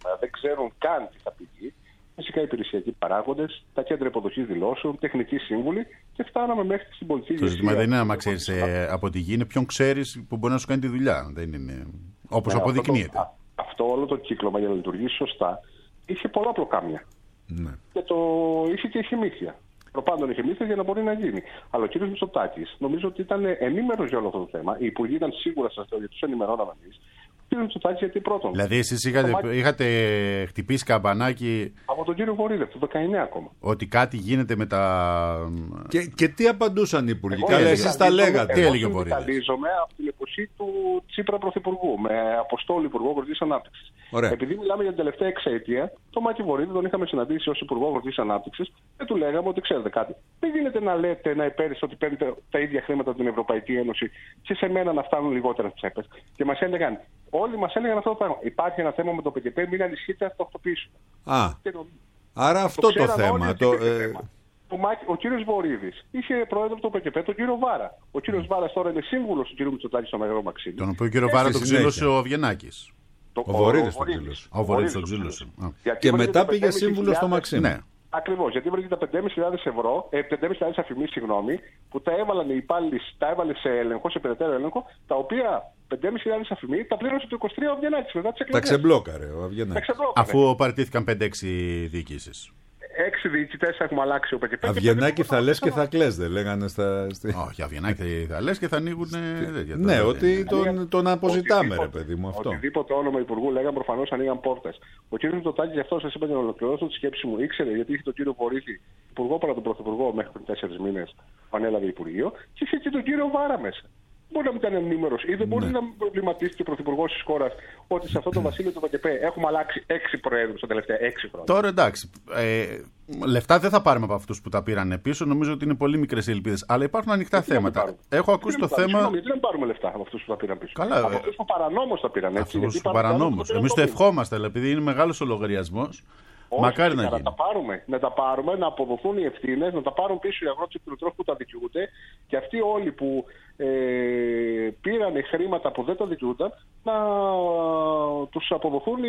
τομέα, δεν ξέρουν καν τι θα πει γη. Φυσικά υπηρεσιακοί παράγοντες, τα κέντρα υποδοχής δηλώσεων, τεχνικοί σύμβουλοι και φτάναμε μέχρι στην πολιτική ηγεσία. Το ζήτημα δεν είναι άμα ξέρεις ε, από τη γη, είναι ποιον ξέρεις που μπορεί να σου κάνει τη δουλειά. Δεν είναι όπως ναι, αποδεικνύεται. Αυτό, το, αυτό όλο το κύκλωμα για να λειτουργήσει σωστά είχε πολλά πλοκάμια. Ναι. Και το είχε και ηχημήθεια. Προπάντων ηχημήθεια για να μπορεί να γίνει. Αλλά ο κ. Μητσοτάκης νομίζω ότι ήταν ενήμερος για όλο αυτό το θέμα. Οι υπουργοί ήταν σίγουρα, σας λέω, γιατί τους ενημερώναμε εμείς. Ο κ. Μητσοτάκης γιατί πρώτον. Δηλαδή, εσείς είχατε, μάτι... είχατε χτυπήσει καμπανάκι. Από τον κύριο Βορύδη, το δεκαεννιά ακόμα. Ότι κάτι γίνεται με τα. Και, και τι απαντούσαν οι υπουργοί. Καλά, εσείς τα λέγατε. Τι έλεγε ο Βορύδης. Συνδικαλίζομαι από την εποχή του Τσίπρα Πρωθυπουργού με Αποστόλη Υπουργό Αγροτικής Ανάπτυξης. Επειδή μιλάμε για την τελευταία εξαετία, το Μάκη Βορύδη τον είχαμε συναντήσει ως Υπουργό Αγροτικής Ανάπτυξης και του λέγαμε ότι ξέρετε κάτι. Δεν γίνεται να λέτε να υπέρεστε ότι παίρνετε τα ίδια χρήματα από την Ευρωπαϊκή Ένωση και σε μένα να φτάνουν λιγότερα στις τσέπες. Και μας έλεγαν, όλοι μας έλεγαν αυτό το πράγμα. Υπάρχει ένα θέμα με το ΠΚΠ, μην ανησυχείτε, θα το αυτοποιήσουμε. Α, το... άρα αυτό το, το θέμα. Το, ε... θέμα. Ο, Μάκη, ο κύριος Βορύδης είχε πρόεδρο του ΠΚΠ, τον κύριο Βάρα. Ο κύριος Βάρας τώρα είναι σύμβουλος του κύριου Μητσοτάκη στο Μεγαλό Μαξίμι. Τον οποίο κύριο Βάρα τον ξύλωσε ο Αβγενάκης. Το, ο Βορύδης τον ξύλωσε. Ο Βορύδης τον ξύλωσε. Και μετά πήγε σύμβουλο στο Μαξίμι. Ναι. Ακριβώς, γιατί βρήκε τα πέντε χιλιάδες ευρώ, ε, πέντε χιλιάδες αφημί, συγγνώμη, που τα έβαλαν οι υπάλληλοι, τα έβαλε σε έλεγχο, σε περαιτέρω έλεγχο, τα οποία πέντε χιλιάδες αφημί τα πλήρωσε το είκοσι τρία ο Αβγενάκης μετά τις εκλογές. Τα ξεμπλόκαρε ο Αβγενάκης. Αφού παραιτήθηκαν πέντε έξι διοικήσεις. Έξι διοικητές έχουμε αλλάξει ο ΠΚΠ. Αβγενάκη θα λες και θα κλαις, δεν λέγανε στα. Όχι, Αβγενάκη θα λες και θα ανοίγουν. Ναι, ότι τον αποζητάμε, ρε παιδί μου αυτό. Οτιδήποτε όνομα υπουργού λέγανε προφανώς ανοίγαν πόρτες. Ο κ. Μητσοτάκης, γι' αυτό σας είπα για να ολοκληρώσω τη σκέψη μου, ήξερε γιατί είχε τον κύριο Βορύδη υπουργό παρά τον πρωθυπουργό μέχρι πριν τέσσερις μήνες που ανέλαβε Υπουργείο και είχε και τον κύριο Βάρα μέσα. Μπορεί να μην ήταν ενήμερος ή δεν μπορεί ναι. να προβληματίσει ο πρωθυπουργός της χώρας ότι σε αυτό το βασίλειο του ΠΚΠ έχουμε αλλάξει έξι προέδρους τα τελευταία έξι χρόνια. Τώρα εντάξει. Ε, λεφτά δεν θα πάρουμε από αυτούς που τα πήραν πίσω. Νομίζω ότι είναι πολύ μικρές ελπίδες. Αλλά υπάρχουν ανοιχτά γιατί θέματα. Έχω ακούσει το θέμα. Συγγνώμη, γιατί δεν πάρουμε λεφτά από αυτούς που τα πήραν πίσω. Καλά, από αυτούς που παρανόμως τα πήραν έτσι. Αυτούς που παρανόμως. Εμείς το ευχόμαστε, αλλά επειδή είναι μεγάλος ο λογαριασμός. Όχι, μακάρι να, να τα πάρουμε, να τα πάρουμε, να αποδοθούν οι ευθύνες, να τα πάρουν πίσω οι αγρότες και κτηνοτρόφοι που τα δικαιούνται και αυτοί όλοι που ε, πήραν χρήματα που δεν τα δικαιούνταν να τους αποδοθούν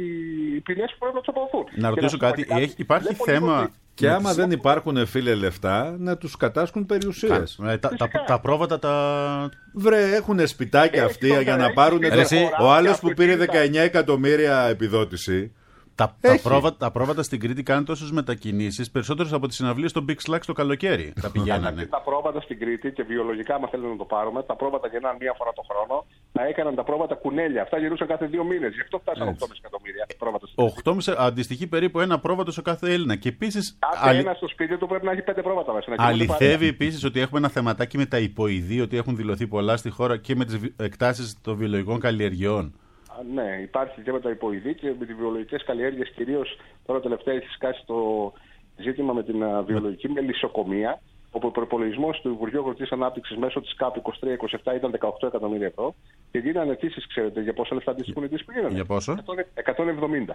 οι ποινές που πρέπει να τους αποδοθούν. Να ρωτήσω να κάτι, κάτι, υπάρχει θέμα... Ότι... Και άμα δεν υπάρχουν φίλε λεφτά, να τους κατάσχουν περιουσίες. Ε, τα, τα, τα πρόβατα τα... Βρε, έχουν σπιτάκια αυτοί για να πάρουν... Ο άλλος που πήρε δεκαεννιά εκατομμύρια επιδότηση... Τα, τα, πρόβατα, τα πρόβατα στην Κρήτη κάνουν τόσες μετακινήσεις, περισσότερες από τις συναυλίες στο Big Slack το καλοκαίρι. Τα πηγαίνανε. Τα πρόβατα στην Κρήτη και βιολογικά, άμα θέλετε να το πάρουμε, τα πρόβατα γεννάνε μία φορά το χρόνο. Να έκαναν τα πρόβατα κουνέλια. Αυτά γυρούσαν κάθε δύο μήνες. Γι' αυτό φτάσαν οκτώ κόμμα πέντε εκατομμύρια πρόβατα στην Κρήτη. οκτώ κόμμα πέντε αντιστοιχεί περίπου ένα πρόβατο σε κάθε Έλληνα. Και επίσης. Κάθε αλη... ένα στο σπίτι του πρέπει να έχει πέντε πρόβατα μέσα. Αληθεύει επίσης ότι έχουμε ένα θεματάκι με τα υποειδή, ότι έχουν δηλωθεί πολλά στη χώρα και με τις εκτάσεις των βιολογικών καλλιεργειών. Ναι, υπάρχει και με τα υποειδή και με τις βιολογικές καλλιέργειες, κυρίως τώρα τελευταία έχει σκάσει το ζήτημα με την uh, βιολογική μελισσοκομεία, όπου ο προϋπολογισμός του Υπουργείου Αγροτικής Ανάπτυξης μέσω της ΚΑΠ είκοσι τρία είκοσι επτά ήταν δεκαοκτώ εκατομμύρια ευρώ και γίνανε αιτήσεις, ξέρετε, για πόσα λεφτά αντιστοιχούν αιτήσεις που γίνανε. Για πόσο? εκατόν εβδομήντα.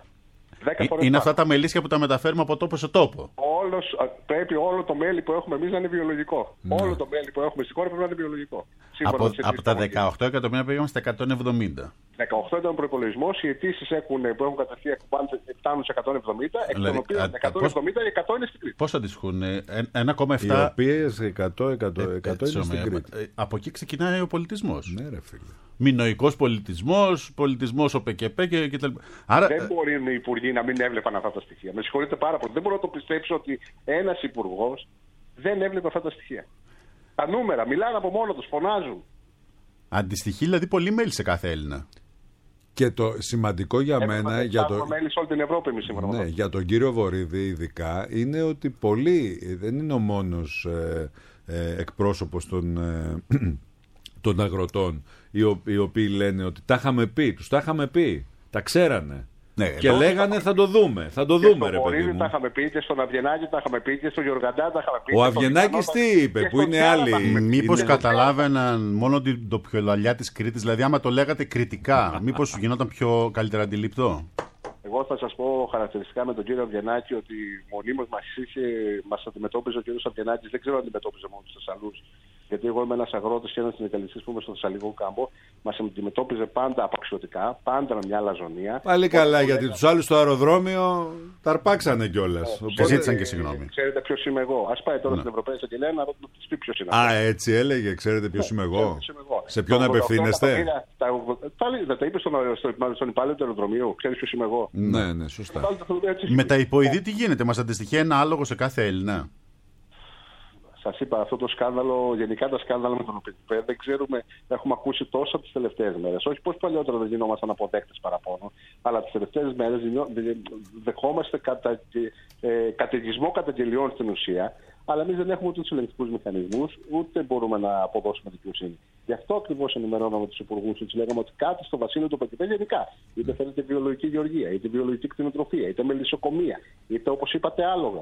Είναι αυτά τα μελίσια που τα μεταφέρουμε από τόπο σε τόπο. Όλος, πρέπει όλο το μέλι που έχουμε εμείς να είναι βιολογικό. Ναι. Όλο το μέλι που έχουμε στη χώρα πρέπει να είναι βιολογικό. Από, από τα δεκαοκτώ εκατομμύρια πήγαμε στα εκατόν εβδομήντα. δεκαοκτώ ήταν ο προϋπολογισμός, οι αιτήσεις που έχουν καταρχεί φτάνουν σε εκατόν εβδομήντα, εκ των οποίων εκατόν εβδομήντα ή εκατό είναι στην Κρήτη. Πώς αντιστοιχούν, ένα κόμμα επτά. Οι οποίες εκατό είναι στην Κρήτη. Από εκεί ξεκινάει ο πολιτισμός. Ναι, ρε φίλε. Μινοϊκός πολιτισμός, πολιτισμός ο ΠΚΠ και κτλ. Άρα... Δεν μπορεί οι υπουργοί να μην έβλεπαν αυτά τα στοιχεία. Με συγχωρείτε πάρα πολύ. Δεν μπορώ να το πιστέψω ότι ένας υπουργός δεν έβλεπε αυτά τα στοιχεία. Τα νούμερα μιλάνε από μόνο τους, φωνάζουν. Αντιστοιχεί δηλαδή πολύ μέλη σε κάθε Έλληνα. Και το σημαντικό για Έχουμε μένα. Για, το... μέλη σε όλη την Ευρώπη, εμείς ναι, για τον κύριο Βορύδη, ειδικά, είναι ότι πολλοί, δεν είναι ο μόνος ε, ε, εκπρόσωπος των. Ε, των αγροτών, οι, ο, οι οποίοι λένε ότι τα είχαμε πει, τους τα είχαμε πει, τα ξέρανε. Ναι, και εδώ λέγανε θα το δούμε, θα το δούμε ρε παιδί μου. Τα είχαμε πει και στον Αβγενάκη τα είχαμε πει και στον Γιωργαντά τα είχαμε πει. Ο Αβγενάκης τι είπε, που είναι άλλοι. Μήπως καταλάβαιναν μόνο την τοπιολαλιά της Κρήτης, δηλαδή άμα το λέγατε κριτικά, μήπως γινόταν πιο καλύτερα αντιληπτό. Εγώ θα σας πω χαρακτηριστικά με τον κύριο Αβγενάκη ότι μονίμως μας, είχε, μας αντιμετώπιζε ο κύριος Αβγενάκης, δεν ξέρω αν αντιμετώπιζε μόνο τους Θεσσαλούς Γιατί εγώ είμαι ένας αγρότης και ένας συνδικαλιστής που είμαι στο Θεσσαλικό κάμπο, μας αντιμετώπιζε πάντα απαξιωτικά, πάντα με μια αλαζονία. Πάλι καλά, γιατί λέγα... τους άλλους στο αεροδρόμιο τα αρπάξανε κιόλας. Και ζήτησαν και συγγνώμη. Ξέρετε ποιος είμαι εγώ. Ας πάει τώρα ναι. στην Ευρωπαϊκή Εισαγγελέα να ρωτήσει πει ποιος είναι. Α, έτσι έλεγε, ξέρετε ποιος ναι, είμαι εγώ. εγώ. Σε ποιον απευθύνεστε. Δεν τα είπε στον υπάλληλο του αεροδρομίου, ξέρεις ποιος είμαι εγώ. Ναι, ναι, σωστά. Με τα υποειδή τι γίνεται, μας αντιστοιχεί ένα άλογο σε κάθε Έλληνα. Σας είπα, αυτό το σκάνδαλο, γενικά τα σκάνδαλα με τον ΟΠΕΚ, δεν ξέρουμε, έχουμε ακούσει τόσο τις τελευταίες μέρες. Όχι πως παλιότερα δεν γινόμασταν αποδέκτες παραπάνω, αλλά τις τελευταίες μέρες δεχόμαστε κατα, ε, καταιγισμό καταγγελιών στην ουσία, αλλά εμείς δεν έχουμε ούτε τους ελεγκτικούς μηχανισμούς, ούτε μπορούμε να αποδώσουμε δικαιοσύνη. Γι' αυτό ακριβώς ενημερώναμε τους υπουργούς και τους λέγαμε ότι κάτι στο βασίλειο του ΟΠΕΚ γενικά, είτε θέλετε βιολογική γεωργία, είτε βιολογική κτηνοτροφία, είτε μελισσοκομεία, είτε όπως είπατε άλογα.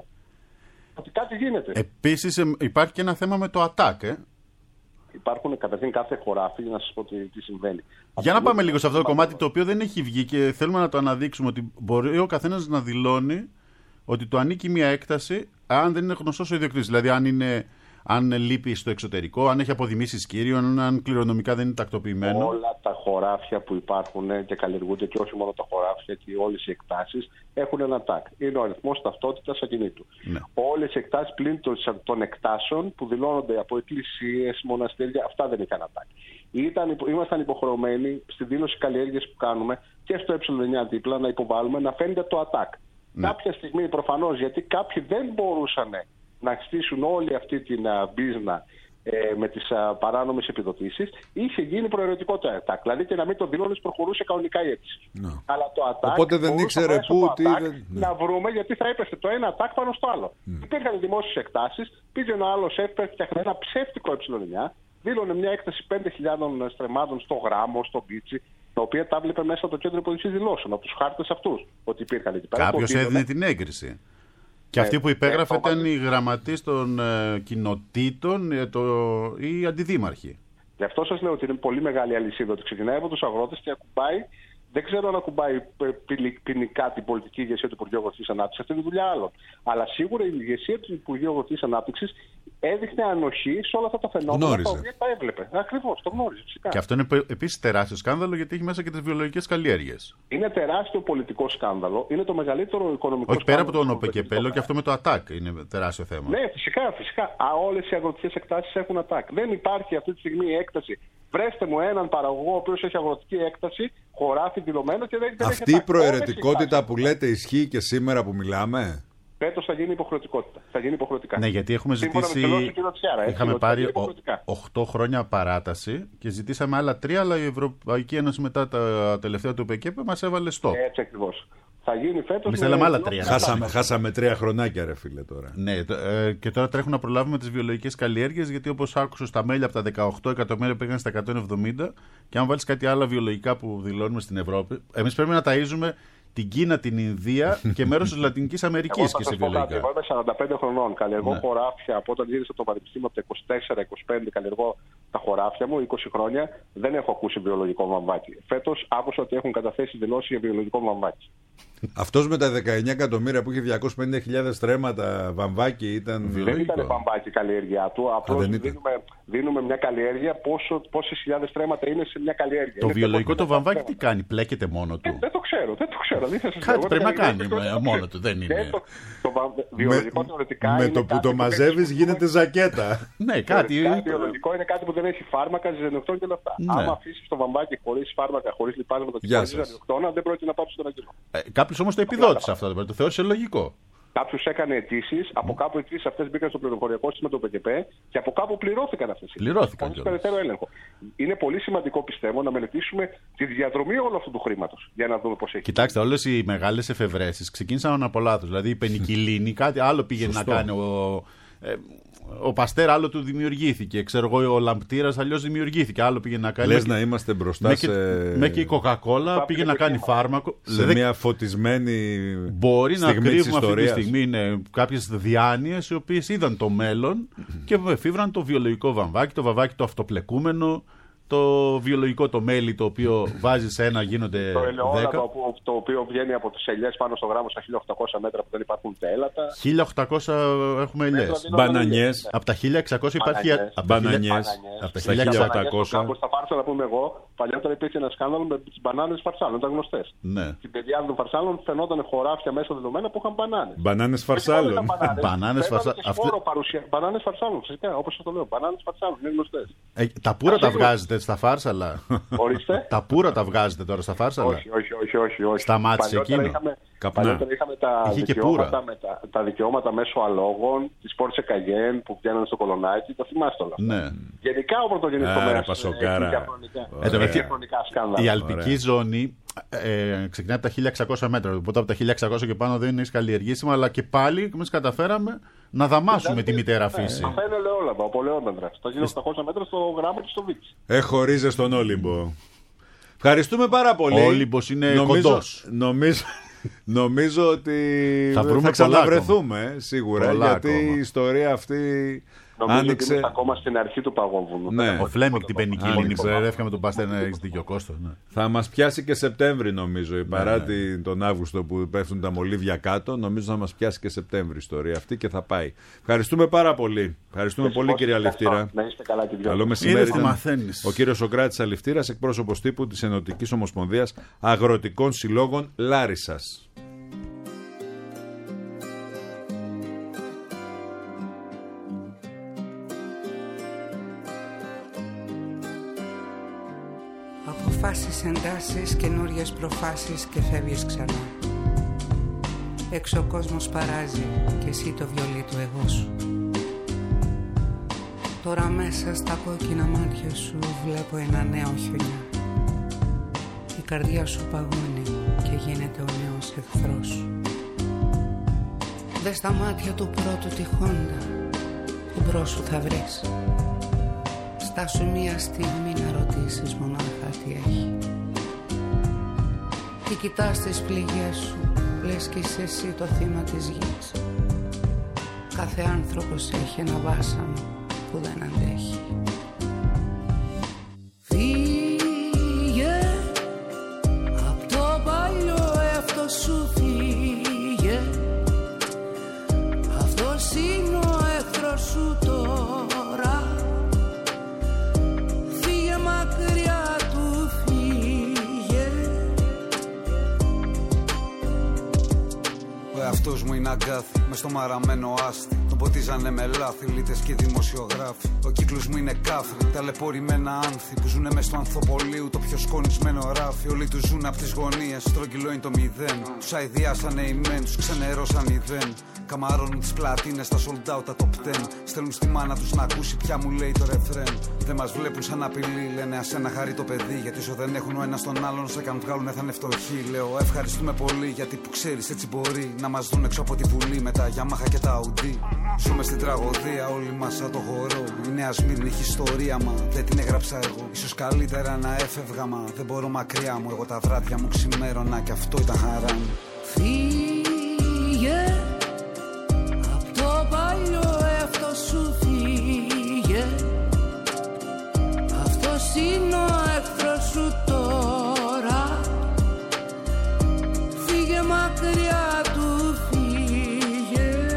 Ότι κάτι γίνεται. Επίσης υπάρχει και ένα θέμα με το ΑΤΑΚ, ε? Υπάρχουν καταρχήν κάθε χωράφι, για να σας πω τι, τι συμβαίνει. Για να πάμε λίγο σε αυτό το κομμάτι το οποίο δεν έχει βγει και θέλουμε να το αναδείξουμε, ότι μπορεί ο καθένας να δηλώνει ότι του ανήκει μια έκταση αν δεν είναι γνωστός ο ιδιοκτήτης. Δηλαδή αν, είναι, αν λείπει στο εξωτερικό, αν έχει αποδημήσεις κύριο, αν κληρονομικά δεν είναι τακτοποιημένο. Όλα τα χωράφια που υπάρχουν και καλλιεργούνται, και όχι μόνο τα χωράφια, και όλες οι εκτάσεις έχουν ένα τάκ. Είναι ο αριθμός ταυτότητας ακινήτου. Ναι. Όλες οι εκτάσεις πλην των εκτάσεων που δηλώνονται από εκκλησίες, μοναστήρια, αυτά δεν είχαν τάκ. Ήταν, ήμασταν υποχρεωμένοι στη δήλωση καλλιέργειας που κάνουμε και στο ε εννιά δίπλα να υποβάλουμε να φαίνεται το ΑΤΑΚ. Ναι. Κάποια στιγμή προφανώς, γιατί κάποιοι δεν μπορούσαν να στήσουν όλη αυτή την μπίζνα ε, με τις α, παράνομες επιδοτήσεις, είχε γίνει προαιρετικό το ΑΤΑΚ. Δηλαδή και να μην το δήλωνες προχωρούσε κανονικά η αίτηση. No. Αλλά το ΑΤΑΚ. Οπότε δεν ήξερε πού. Τι... ΑΤΑΚ, ναι. Να βρούμε γιατί θα έπεσε το ένα ΑΤΑΚ πάνω στο άλλο. Mm. Υπήρχαν δημόσιες εκτάσεις, πήγε ένα άλλο έφτιαχνε ένα ψεύτικο ε εννιά, δήλωνε μια έκταση πέντε χιλιάδες στρεμμάτων στο γράμμο, στο μπίτσι, τα οποία τα βλέπε μέσα από το κέντρο υποδοχής δηλώσεων, από τους χάρτες αυτούς, ότι υπήρχαν εκεί πέρα. Κάποιος έδινε την έγκριση. Και αυτή που υπέγραφε ήταν οι γραμματείς των ε, κοινοτήτων ε, το, ή αντιδήμαρχοι. Γι' αυτό σας λέω ότι είναι πολύ μεγάλη αλυσίδα, ότι ξεκινάει από τους αγρότες και ακουμπάει, δεν ξέρω αν ακουμπάει ποινικά την πολιτική ηγεσία του Υπουργείου Αγροτικής Ανάπτυξης, αυτή είναι η δουλειά άλλων. Αλλά σίγουρα η ηγεσία του Υπουργείου Αγροτικής Ανάπτυξης έδειχνε ανοχή σε όλα αυτά τα φαινόμενα γνώριζε. Τα οποία τα έβλεπε. Ακριβώς, το γνώριζε φυσικά. Και αυτό είναι επίσης τεράστιο σκάνδαλο, γιατί έχει μέσα και τις βιολογικές καλλιέργειες. Είναι τεράστιο πολιτικό σκάνδαλο. Είναι το μεγαλύτερο οικονομικό Όχι, σκάνδαλο. Όχι, πέρα από τον ΟΠΕΚ, και αυτό με το ΑΤΑΚ είναι τεράστιο θέμα. Ναι, φυσικά, φυσικά. Όλες οι αγροτικές εκτάσεις έχουν ΑΤΑΚ. Δεν υπάρχει αυτή τη στιγμή έκταση. Βρέστε μου έναν παραγωγό ο οποίος έχει αγροτική έκταση, χωράφι δηλωμένο και δεν, δεν αυτή η προαιρετικότητα που λέτε ισχύει και σήμερα που μιλάμε. Φέτος θα γίνει υποχρεωτικότητα. Θα γίνει υποχρεωτικά. Ναι, γιατί έχουμε ζητήσει. Είχαμε πάρει οκτώ χρόνια παράταση και ζητήσαμε άλλα τρία, αλλά η Ευρωπαϊκή Ένωση μετά τα τελευταία του ΟΠΕΚ μας έβαλε στο. Έτσι ακριβώς. Θα γίνει φέτος. Εμείς θέλαμε άλλα τρία. Χάσαμε, χάσαμε τρία χρονάκια, ρε φίλε τώρα. Ναι, ε, και τώρα τρέχουν να προλάβουμε τις βιολογικές καλλιέργειες, γιατί όπως άκουσα στα μέλη από τα δεκαοκτώ εκατομμύρια πήγαν στα εκατόν εβδομήντα. Και αν βάλεις κάτι άλλο βιολογικά που δηλώνουμε στην Ευρώπη, εμείς πρέπει να ταΐζουμε την Κίνα, την Ινδία και μέρος της Λατινικής Αμερικής και σε βιολογικά. Εγώ είμαι σαράντα πέντε χρονών. Καλλιεργώ ναι. χωράφια από όταν γύρισα από το Πανεπιστήμιο από τα είκοσι τέσσερα είκοσι πέντε. Καλλιεργώ τα χωράφια μου είκοσι χρόνια. Δεν έχω ακούσει βιολογικό βαμβάκι. Φέτος άκουσα ότι έχουν καταθέσει δηλώσεις για βιολογικό βαμβάκι. Αυτός με τα δεκαεννιά εκατομμύρια που είχε διακόσιες πενήντα χιλιάδες στρέμματα βαμβάκι ήταν βιολογικό. Δεν ήταν βαμβάκι η καλλιέργεια του. Απλώς δίνουμε, δίνουμε μια καλλιέργεια. Πόσες χιλιάδες στρέμματα είναι σε μια καλλιέργεια. Το είναι βιολογικό το βαμβάκι τι κάνει, πλέκεται μόνο του. Ε, δεν το ξέρω, δεν το ξέρω. Δεν κάτι πρέπει να κάνει μόνο του, δεν είναι. Το, το, το βιολογικό θεωρητικά. Με το που το μαζεύεις γίνεται ζακέτα. Ναι, κάτι. Το βιολογικό είναι κάτι που δεν έχει φάρμακα, ζυζανιοκτώνα και όλα αυτά. Αν αφήσεις το βαμβάκι χωρίς φάρμακα, χωρίς λιπάσματα και χωρίς ζυζανιοκτώνα, δεν πρόκειται να πάψει τον αγγελό. Κάποιος όμως το επιδότησε αυτό, το θεώρησε λογικό. Κάποιος έκανε αιτήσεις, από κάπου αιτήσεις αυτές μπήκαν στο πληροφοριακό σύστημα του ΟΠΕΚ και από κάπου πληρώθηκαν αυτές. Πληρώθηκαν. Χωρίς περαιτέρω έλεγχο. Είναι πολύ σημαντικό, πιστεύω, να μελετήσουμε τη διαδρομή όλου αυτού του χρήματος για να δούμε πώς έχει. Κοιτάξτε, όλες οι μεγάλες εφευρέσεις ξεκίνησαν από λάθος. Δηλαδή η πενικυλίνη, κάτι άλλο πήγαινε να κάνει ο. Ε, ο Παστέρ άλλο του δημιουργήθηκε. Ξέρω εγώ, ο Λαμπτήρας αλλιώς δημιουργήθηκε. Άλλο πήγε να κάνει. Λες να είμαστε μπροστά με σε. Με και η Coca-Cola πήγε να κάνει φάρμακο. Σε δηλαδή, μια φωτισμένη. Μπορεί να κρύβουμε αυτή τη στιγμή κάποιες διάνοιες οι οποίες είδαν το μέλλον και εφήβραν το βιολογικό βαμβάκι, το βαμβάκι το αυτοπλεκούμενο. το βιολογικό το μέλι το οποίο βάζει σε ένα γίνονται το ελαιόλαδο δέκα. Το, το οποίο βγαίνει από τις ελιές πάνω στο γράμμο στα χίλια οκτακόσια μέτρα που δεν υπάρχουν τα έλατα. χίλια οκτακόσια έχουμε ελιές. Μπανανιές. Από τα χίλια εξακόσια υπάρχει. Μπανανιές. Από τα χίλια οκτακόσια. Κάπου στα Φάρσαλα που είμαι εγώ, παλιότερα υπήρχε ένα σκάνδαλο με τις μπανάνες Φαρσάλων, ήταν γνωστές. Ναι. Στην παιδιά των Φαρσάλων φαινόταν χωράφια μέσα δεδομένα που είχαν μπανάνες. Μπανάνες Φαρσάλων. Μπανάνες Φαρσάλων, φυσικά, όπως σας το λέω. Μπανάνες Φαρσάλων, είναι γνωστές. Ε, τα πουρα τα βγάζετε στα Φάρσαλα. Ορίστε. Τα πουρα τα βγάζετε τώρα στα Φάρσαλα. Όχι, όχι, όχι, όχι, όχι. Σταμάτησε εκείνο. Είχαμε, παλιότερα είχαμε τα δικαιώματα, με τα, τα δικαιώματα μέσω αλόγων, της Porsche Cayenne που βγαίνανε στο Κολονάκι, το θυμάστε όλα. Ναι. Γενικά ο πρωτογενής τομέας έχει χρονικά σκάνδαλα. Η αλπική ζώνη ε, ξεκινάει από τα χίλια εξακόσια μέτρα. Οπότε από τα χίλια εξακόσια και πάνω δεν είναι καλλιεργήσιμα, αλλά και πάλι εμείς καταφέραμε να δαμάσουμε τη μητέρα φύση. Αυτά είναι ελαιόλαδα, από ελαιόλαδα. Στα χίλια οκτακόσια μέτρα στο γράμμα και στο Βίτσι. Έχω ρίζες στον Όλυμπο. Ευχαριστούμε πάρα πολύ. Ο Όλυμπος είναι νομίζω, κοντός. Νομίζω, νομίζω ότι θα, βρούμε θα ξαναβρεθούμε σίγουρα, πολλά γιατί ακόμα. η ιστορία αυτή νομίζω άνοιξε. ότι είμαστε ακόμα στην αρχή του παγόβουνου. Ναι. Ο Φλέμινγκ την πενικύλινη που ερεύκαμε τον Παστέρ να έχει δίκιο κόστο. Ναι. Θα μας πιάσει και Σεπτέμβρη νομίζω. Ναι, Παρά ναι. την, τον Αύγουστο που πέφτουν τα μολύβια κάτω, νομίζω θα μας πιάσει και Σεπτέμβρη η ιστορία αυτή και θα πάει. Ευχαριστούμε πάρα πολύ. Ευχαριστούμε Εσείς πολύ, κύριε Αληφτήρα. Να είστε καλά και δυο. Καλό μεσημέρι. μαθαίνεις. Ο κύριος Σοκράτης Αληφτήρας, εκπρόσωπος τύπου της Ενωτικής Ομοσπονδίας Αγροτικών Συλλόγων Λάρισσας. Αποφάσεις, εντάσεις, καινούριες προφάσεις και φεύγεις ξανά. Έξω ο κόσμος παράζει και εσύ το βιολί του εγώ σου. Τώρα μέσα στα κόκκινα μάτια σου βλέπω ένα νέο χιονιά. Η καρδιά σου παγώνει και γίνεται ο νέος εχθρός σου. Δες τα μάτια του πρώτου τη Χόντα που μπρος σου θα βρεις. Στάσου μία στιγμή να ρωτήσεις μονάχα τι έχει. Τι κοιτάς τις πληγές σου, λες κι είσαι εσύ το θύμα της γης. Κάθε άνθρωπος έχει ένα βάσανο που δεν αντέχει. Φύγε απ' το παλιό εαυτό σου, φύγε. Αυτός είναι ο εχθρός σου τώρα. Φύγε μακριά του, φύγε. Ο εαυτός μου είναι αγκάθι, μες στο μαραμένο άστι. Τον ποτίζανε με λάθη, λίτες και δημοσιογράφοι. Ο κύκλος μου είναι κάφρι, ταλαιπωρημένα άνθη που ζουνε μες στο ανθοπολίου, το πιο σκονισμένο ράφι. Όλοι τους ζουν απ' τις γωνίες, στρογγυλό είναι το μηδέν. Τους αηδιάσανε οι μεν, τους ξενερώσαν οι δεν. Καμαρώνουν τις πλατίνες, τα sold out, τα top ten. Στέλνουν στη μάνα τους να ακούσει πια μου λέει το ρεφρέν. Δεν μας βλέπουν σαν απειλή, λένε ας ένα χαρεί το παιδί. Γιατί όσο δεν έχουν ο ένας τον άλλον, όσο καν βγάλουν θα είναι φτωχοί. Λέω ευχαριστούμε πολύ γιατί που ξέρεις έτσι μπορεί να μας δουν έξω από τη βουλή με τα Yamaha και τα Audi. Ζούμε στην τραγωδία όλοι μας σαν το χορό. Η Νέα Σμύρνη έχει ιστορία μα δεν την έγραψα εγώ. Ίσως καλύτερα να έφευγα μα δεν μπορώ μακριά μου. Εγώ τα βράδια μου ξημέρωνα και αυτό ήταν χαρά μου. Φύγε απ' το παλιό εαυτό σου, φύγε. Αυτός είναι ο εχθρός σου τώρα. Φύγε μακριά του, φύγε.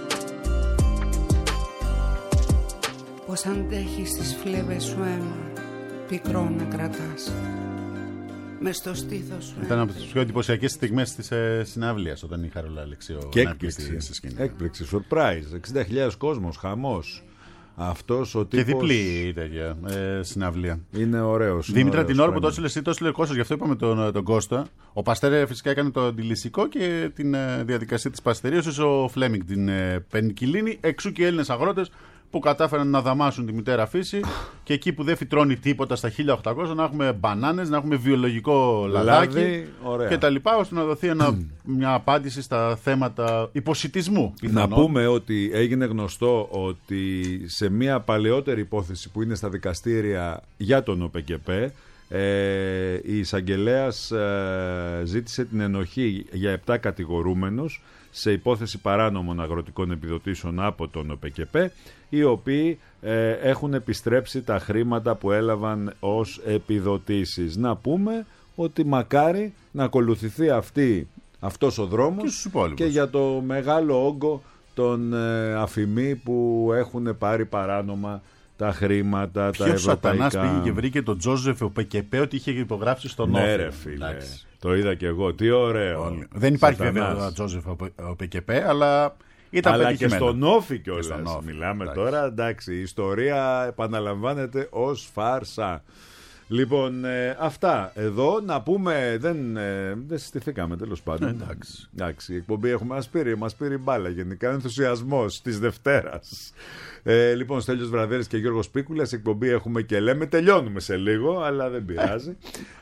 Πως αντέχεις τις φλέβες σου αίμα πικρό να κρατάς μες στο στήθος σου. Ήταν από τις πιο εντυπωσιακές στιγμές της ε, συναυλίας όταν η Χαρούλα Αλεξίου Και έκπληξη, έκπληξη, surprise, εξήντα χιλιάδες κόσμος, χαμός. Αυτός ο τύπος... Και διπλή τέτοια ε, συναυλία. Είναι ωραίος. Δήμητρα, την ώρα που το έστειλε εσύ, το έστειλε ο Κώστας, γι' αυτό είπαμε τον, τον Κώστα. Ο Παστέρ φυσικά έκανε το αντιλησικό και την ε, διαδικασία της παστερίωσης. Ο Φλέμινγκ την ε, πενικυλίνη. Εξού και οι Έλληνες αγρότες που κατάφεραν να δαμάσουν τη μητέρα φύση και εκεί που δεν φυτρώνει τίποτα στα χίλια οκτακόσια να έχουμε μπανάνες, να έχουμε βιολογικό λαδάκι και τα λοιπά, ώστε να δοθεί ένα, μια απάντηση στα θέματα υποσιτισμού. Να πούμε ότι έγινε γνωστό ότι σε μια παλαιότερη υπόθεση που είναι στα δικαστήρια για τον ΟΠΕΚΕΠΕ Ε, η εισαγγελέας ε, ζήτησε την ενοχή για επτά κατηγορούμενους σε υπόθεση παράνομων αγροτικών επιδοτήσεων από τον ΟΠΕΚΕΠΕ, οι οποίοι ε, έχουν επιστρέψει τα χρήματα που έλαβαν ως επιδοτήσεις. Να πούμε ότι μακάρι να ακολουθηθεί αυτή, αυτός ο δρόμος και, και για το μεγάλο όγκο των ε, αφημί που έχουν πάρει παράνομα τα χρήματα, Ποιος τα ευρωπαϊκά. Ποιος σατανάς πήγε και βρήκε τον Τζόζεφ ΟΠΕΚΕΠΕ ότι είχε υπογράψει στον ναι, Όφη. Ρε φίλε, το είδα και εγώ, τι ωραίο. Όλοι. Δεν υπάρχει βέβαια ο Τζόζεφ ΟΠΕΚΕΠΕ, αλλά ήταν αλλά πετυχημένο. Και στον Όφη κιόλας. Μιλάμε εντάξει. Τώρα, εντάξει, η ιστορία επαναλαμβάνεται ως φάρσα. Λοιπόν, ε, αυτά εδώ να πούμε, δεν, ε, δεν συστηθήκαμε τέλος πάντων. Εντάξει. Εντάξει, η εκπομπή έχουμε, μας πήρε, μας πήρε μπάλα γενικά, ενθουσιασμός της Δευτέρας. Ε, λοιπόν, Στέλιος Βραδέρης και Γιώργος Πίκουλας, εκπομπή έχουμε και λέμε, τελειώνουμε σε λίγο, αλλά δεν πειράζει.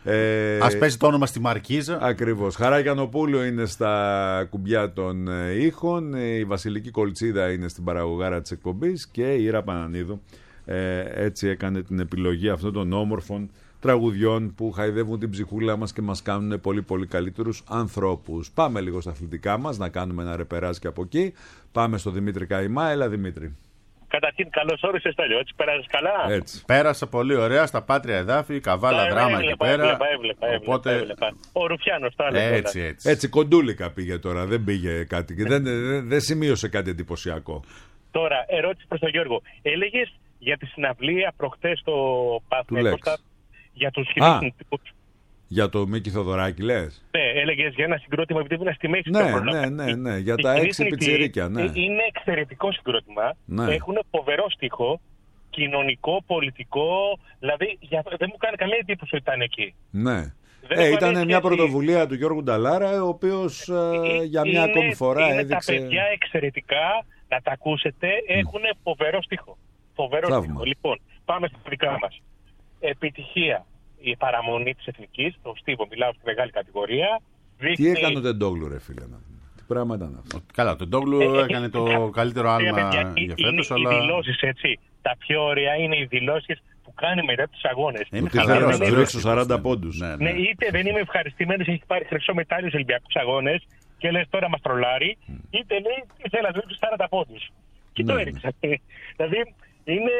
Ε, Ας παίζει το όνομα στη Μαρκίζα. Ακριβώς. Χαρά Γιαννοπούλου είναι στα κουμπιά των ήχων, η Βασιλική Κολτσίδα είναι στην παραγωγάρα της εκπομπής και η Ήρα Πανανίδου ε, έτσι έκανε την επιλογή αυτών των όμορφων τραγουδιών που χαϊδεύουν την ψυχούλα μας και μας κάνουν πολύ πολύ καλύτερους ανθρώπους. Πάμε λίγο στα αθλητικά μας, να κάνουμε ένα ρεπεράζ και από εκεί. Πάμε στο Δημήτρη Καϊμά. Έλα Δημήτρη. Καταρχήν, καλώς όρισες, Στέλιο. Έτσι πέρασες καλά? Έτσι. Πέρασα πολύ ωραία στα Πάτρια Εδάφη, Καβάλα, Δράμα εκεί πέρα. Έβλεπα, έβλεπα, έβλεπα, Οπότε... έβλεπα. Ο Ρουφιάνος τα έλεγε. Έτσι, έτσι. Έτσι, κοντούλικα πήγε τώρα. Δεν πήγε κάτι. δεν, δεν, δεν σημείωσε κάτι εντυπωσιακό. Τώρα, ερώτηση προς τον Γιώργο. Έλεγες για τη συναυλία προχτές στο Παθηναϊκό για τους χιλιοστούς. Για το Μίκη Θοδωράκη λες? Ναι, έλεγες για ένα συγκρότημα επειδή ήμουν στη μέση. Ναι, ναι, ναι, ναι, για τα έξι πιτσιρίκια. Ναι. Είναι εξαιρετικό συγκρότημα. Ναι. Έχουν φοβερό στίχο, κοινωνικό, πολιτικό. Δηλαδή για... δεν μου κάνει καμία εντύπωση ότι ήταν εκεί. Ναι. Ε, ήταν μια πρωτοβουλία του Γιώργου Νταλάρα, ο οποίος ε, για μια είναι, ακόμη φορά είναι έδειξε... Είναι τα παιδιά εξαιρετικά, να τα ακούσετε, έχουν mm. φοβερό στίχο. Φοβερό Θαύμα. στίχο. Λοιπόν, πάμε στα δικά μας. Επιτυχία. Η παραμονή της Εθνικής, το Στίβο, μιλάω στη μεγάλη κατηγορία. Δείχνει... Τι έκανε ο Τεντόγλου, ρε φίλε? Τι πράγμα ήταν αυτό? Καλά, ο Τεντόγλου ε, έκανε το ε, καλύτερο άλμα ε, για φέτος, αλλά... Οι δηλώσεις, έτσι. Τα πιο ωραία είναι οι δηλώσεις που κάνει μετά τους αγώνες. Είναι χαλαρό, να του ρίξω σαράντα πόντους. Ναι, ναι. Ναι, είτε δεν είμαι ευχαριστημένος, έχει πάρει χρυσό μετάλλιο στους Ολυμπιακούς αγώνες και λες τώρα μας τρολάρει, mm. είτε λέει ήθελα να του ρίξω σαράντα πόντους. Και ναι, το έριξα. Ναι. Δηλαδή, είναι...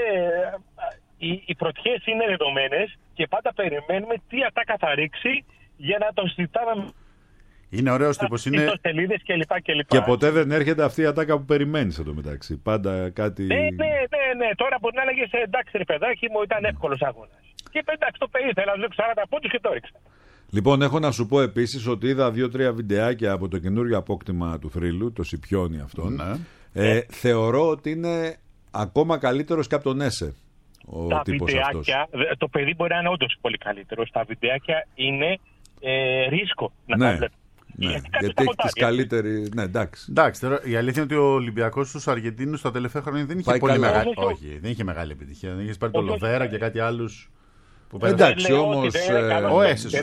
Οι, οι πρωτιές είναι δεδομένες και πάντα περιμένουμε τι ατάκα θα ρίξει για να το συζητάμε. Είναι ωραίος τύπος. Είναι... Και, λοιπά και, λοιπά. Και ποτέ δεν έρχεται αυτή η ατάκα που περιμένεις εδώ μεταξύ. Πάντα κάτι... Ναι, ναι, ναι, ναι. Τώρα μπορεί να έλεγες εντάξει ρε παιδάκι μου, ήταν εύκολος αγώνας. Και είπε εντάξει το παιδί, ήθελα να ρίξω σαράντα πόντους και το έριξα. Λοιπόν, έχω να σου πω επίσης ότι είδα δύο-τρία βιντεάκια από το καινούριο απόκτημα του θρύλου, το Σιπιόνι αυτόν. Ναι. Ε, ε. Θεωρώ ότι είναι ακόμα καλύτερος και από τον Έσε. Ο τα βιντεάκια, αυτός. Το παιδί μπορεί να είναι όντως πολύ καλύτερο. Τα βιντεάκια είναι ε, ρίσκο να ναι, τα βλέπω. Ναι, γιατί, γιατί έχει τις καλύτερη... Ναι, εντάξει. εντάξει τώρα, η αλήθεια είναι ότι ο Ολυμπιακός στους Αργεντίνους τα τελευταία χρόνια δεν είχε Πάει πολύ μεγάλη... Όχι, όχι, δεν είχε μεγάλη επιτυχία. Δεν είχε πάρει το Λοδέρα και κάτι άλλους. Που εντάξει όμως. Ο Έσε,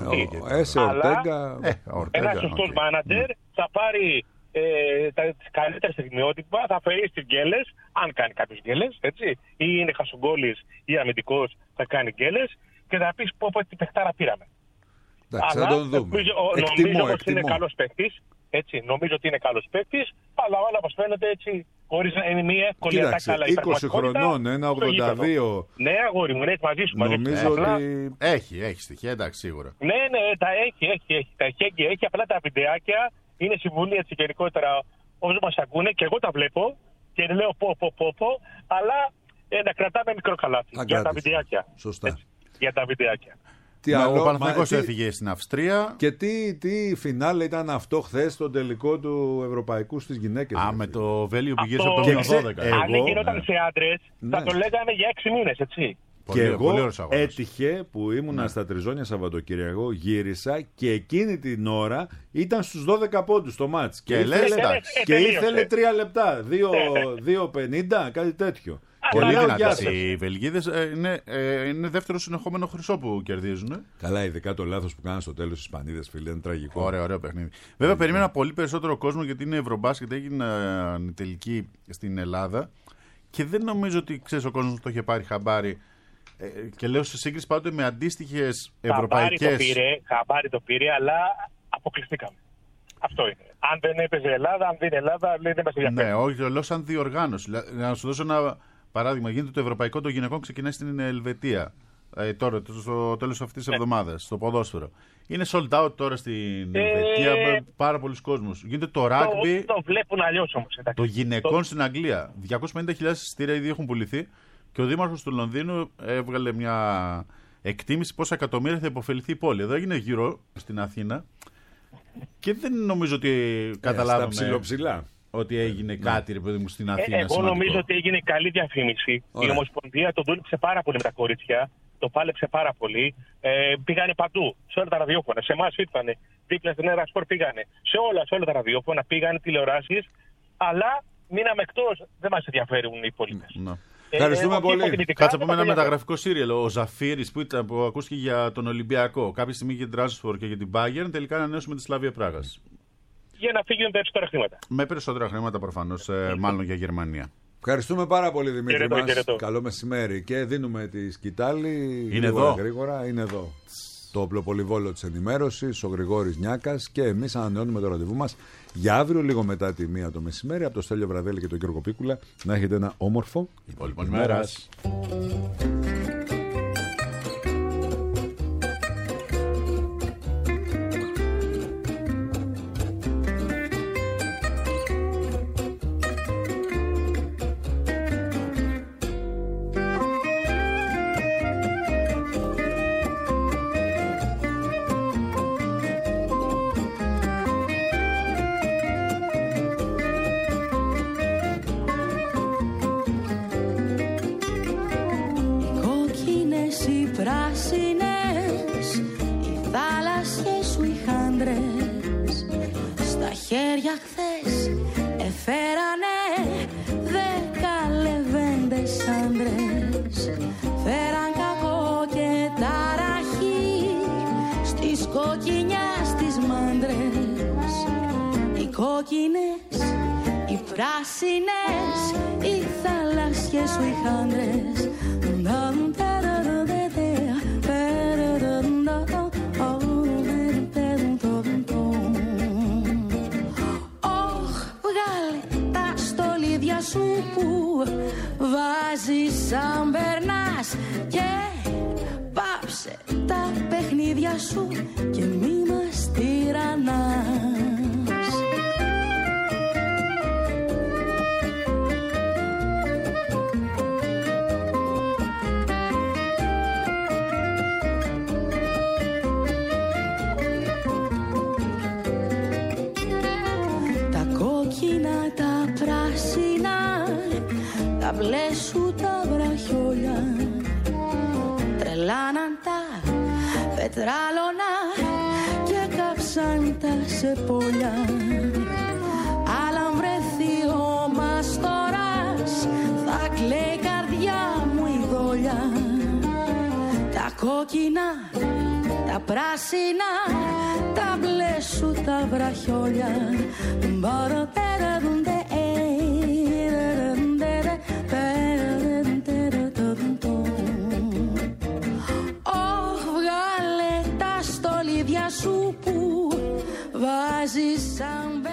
ο Ορτέγκα. Ένας σωστός μάνατζερ θα πάρει Ε, τα, τις καλύτερες στιγμιότυπα, θα φέρει τις γκέλες, αν κάνει κάποιες γκέλες, έτσι, ή είναι χασογκόλης ή αμυντικός, θα κάνει γκέλες και θα πεις πω πω τι παιχτάρα πήραμε. Εντάξει, θα τον δούμε. Νομίζω, εκτιμώ, νομίζω ότι είναι καλός παίκτης, έτσι, νομίζω ότι είναι καλός παίκτης, αλλά όλα μας φαίνεται έτσι, χωρίς να είναι μια εύκολη ατάκα, αλλά είκοσι χρονών, ένα ογδόντα δύο. Ναι, αγόρι μου, ναι, μαζί σου. Μαζί νομίζω σου. ότι... Έχει, έχει στοιχεία, εντάξει, σίγουρα. Ναι, ναι, τα έχει, έχει, έχει, τα έχει, έχει, έχει απλά τα βιντεάκια. Είναι συμβουλή έτσι γενικότερα όσοι μας ακούνε και εγώ τα βλέπω και λέω πω πω πω πω, αλλά ε, να κρατάμε μικρό καλάθι για τα βιντεάκια. Σωστά. Έτσι, για τα βιντεάκια. Τι άλλο, ο Παναθηναϊκός τι... έφυγε στην Αυστρία. Και τι, τι φινάλε ήταν αυτό χθες στον τελικό του Ευρωπαϊκού στις γυναίκες. Α, με το Βέλιο που γύρισε από το δώδεκα. Αν δεν γινόταν ναι. σε άντρες, ναι. θα το λέγαμε για έξι μήνες, έτσι. Πολύ, και εγώ πολύ έτυχε που ήμουνα ναι. στα Τριζόνια Σαββατοκυριακό, γύρισα και εκείνη την ώρα ήταν στους δώδεκα πόντους το μάτς. Και, και, ήθελε, και ήθελε τρία λεπτά, δύο πενήντα, κάτι τέτοιο. Πολύ δυνατές. Οι Βελγίδες ε, είναι, ε, είναι δεύτερο συνεχόμενο χρυσό που κερδίζουν. Ε. Καλά, ειδικά το λάθος που κάνανε στο τέλος οι Ισπανίδες, φίλε, είναι τραγικό. Ωραίο, ωραίο παιχνίδι. Βέβαια, περίμενα πολύ περισσότερο κόσμο γιατί είναι Ευρωμπάσκετ, έγινε η τελική στην Ελλάδα και δεν νομίζω ότι ξέρεις, ο κόσμος το είχε πάρει χαμπάρι. Και λέω σε σύγκριση πάντοτε με αντίστοιχες ευρωπαϊκές. Χαμπάρι το πήρε, χαμπάρι το πήρε, αλλά αποκλειστήκαμε. Αυτό είναι. Αν δεν έπαιζε Ελλάδα, αν δεν είναι Ελλάδα, λέει δεν μας ενδιαφέρει. Ναι, όχι, το λέω σαν διοργάνωση. Να σου δώσω ένα παράδειγμα. Γίνεται το ευρωπαϊκό των γυναικών, ξεκινάει στην Ελβετία. Ε, τώρα, στο τέλος αυτής της ναι. εβδομάδας, στο ποδόσφαιρο. Είναι sold out τώρα στην ε... Ελβετία, πάρα πολλοί κόσμος. Γίνεται το rugby. Το, το βλέπουν αλλιώς όμως. Εντάξει. Το γυναικών το... στην Αγγλία. διακόσιες πενήντα χιλιάδες εισιτήρια ήδη έχουν πουληθεί και ο δήμαρχος του Λονδίνου έβγαλε μια εκτίμηση πόσα εκατομμύρια θα υποφεληθεί η πόλη. Εδώ έγινε γύρω στην Αθήνα και δεν νομίζω ότι καταλάβαμε. Στα ψηλοψηλά. Ότι έγινε κάτι, ρε παιδί μου, στην Αθήνα. Ε, εγώ σημαντικό. νομίζω ότι έγινε καλή διαφήμιση. Ωραία. Η Ομοσπονδία τον δούλεψε πάρα πολύ με τα κορίτσια. Το πάλεψε πάρα πολύ. Ε, πήγανε παντού, σε όλα τα ραδιόφωνα. Σε εμάς ήρθανε. Δίπλα στην Έρα Σπορ πήγανε. Σε όλα, σε όλα τα ραδιόφωνα πήγανε τηλεοράσεις. Αλλά μείναμε εκτός. Δεν μας ενδιαφέρουν οι πολίτες. Ναι. Ε, Ευχαριστούμε ε, πολύ. Κάτσε από ένα μεταγραφικό σύριελ. Ο Ζαφίρης που, ήταν, που ακούστηκε για τον Ολυμπιακό. Κάποια στιγμή για την Τράσφορ και για την Bayern. Τελικά ανανέωσουμε τη Σλάβια Πράγας. Για να φύγουν περισσότερα χρήματα. Με περισσότερα χρήματα προφανώς, ε, μάλλον για Γερμανία. Ευχαριστούμε πάρα πολύ, Δημήτρη. Χαιρετώ, μας. χαιρετώ. Καλό μεσημέρι. Και δίνουμε τη σκητάλη. Είναι εδώ. Γρήγορα. Είναι εδώ. Το οπλοπολιβόλο της ενημέρωσης, ο Γρηγόρης Νιάκας. Και εμείς ανανεώνουμε το ραντεβού μας για αύριο, λίγο μετά τη μία το μεσημέρι, από το Στέλιο Βραδέλη και τον Γιώργο Πίκουλα. Να έχετε ένα όμορφο υπόλοιπο ημέρας. Χέρια χθες εφέρανε δέκα λεβέντες άντρες. Φέραν κακό και ταραχή στις κοκκινιάς τις μάντρες. Οι κόκκινες, οι πράσινες, οι θαλάσσιες σου οι χάντρες. Σου που βάζεις σαν περνάς και πάψε τα παιχνίδια σου και μη μας τυραννάς. Τα κόκκινα, τα πράσινα, τα μπλε σου τα βραχιόλια τρελάναν τα πετράλωνα και κάψαν τα σεπόλια. Αλλά αν βρεθεί ο μαστοράς θα κλαίει η καρδιά μου η δόλια. Τα κόκκινα, τα πράσινα, τα μπλε σου τα βραχιόλια. Σου που βάζεις σαν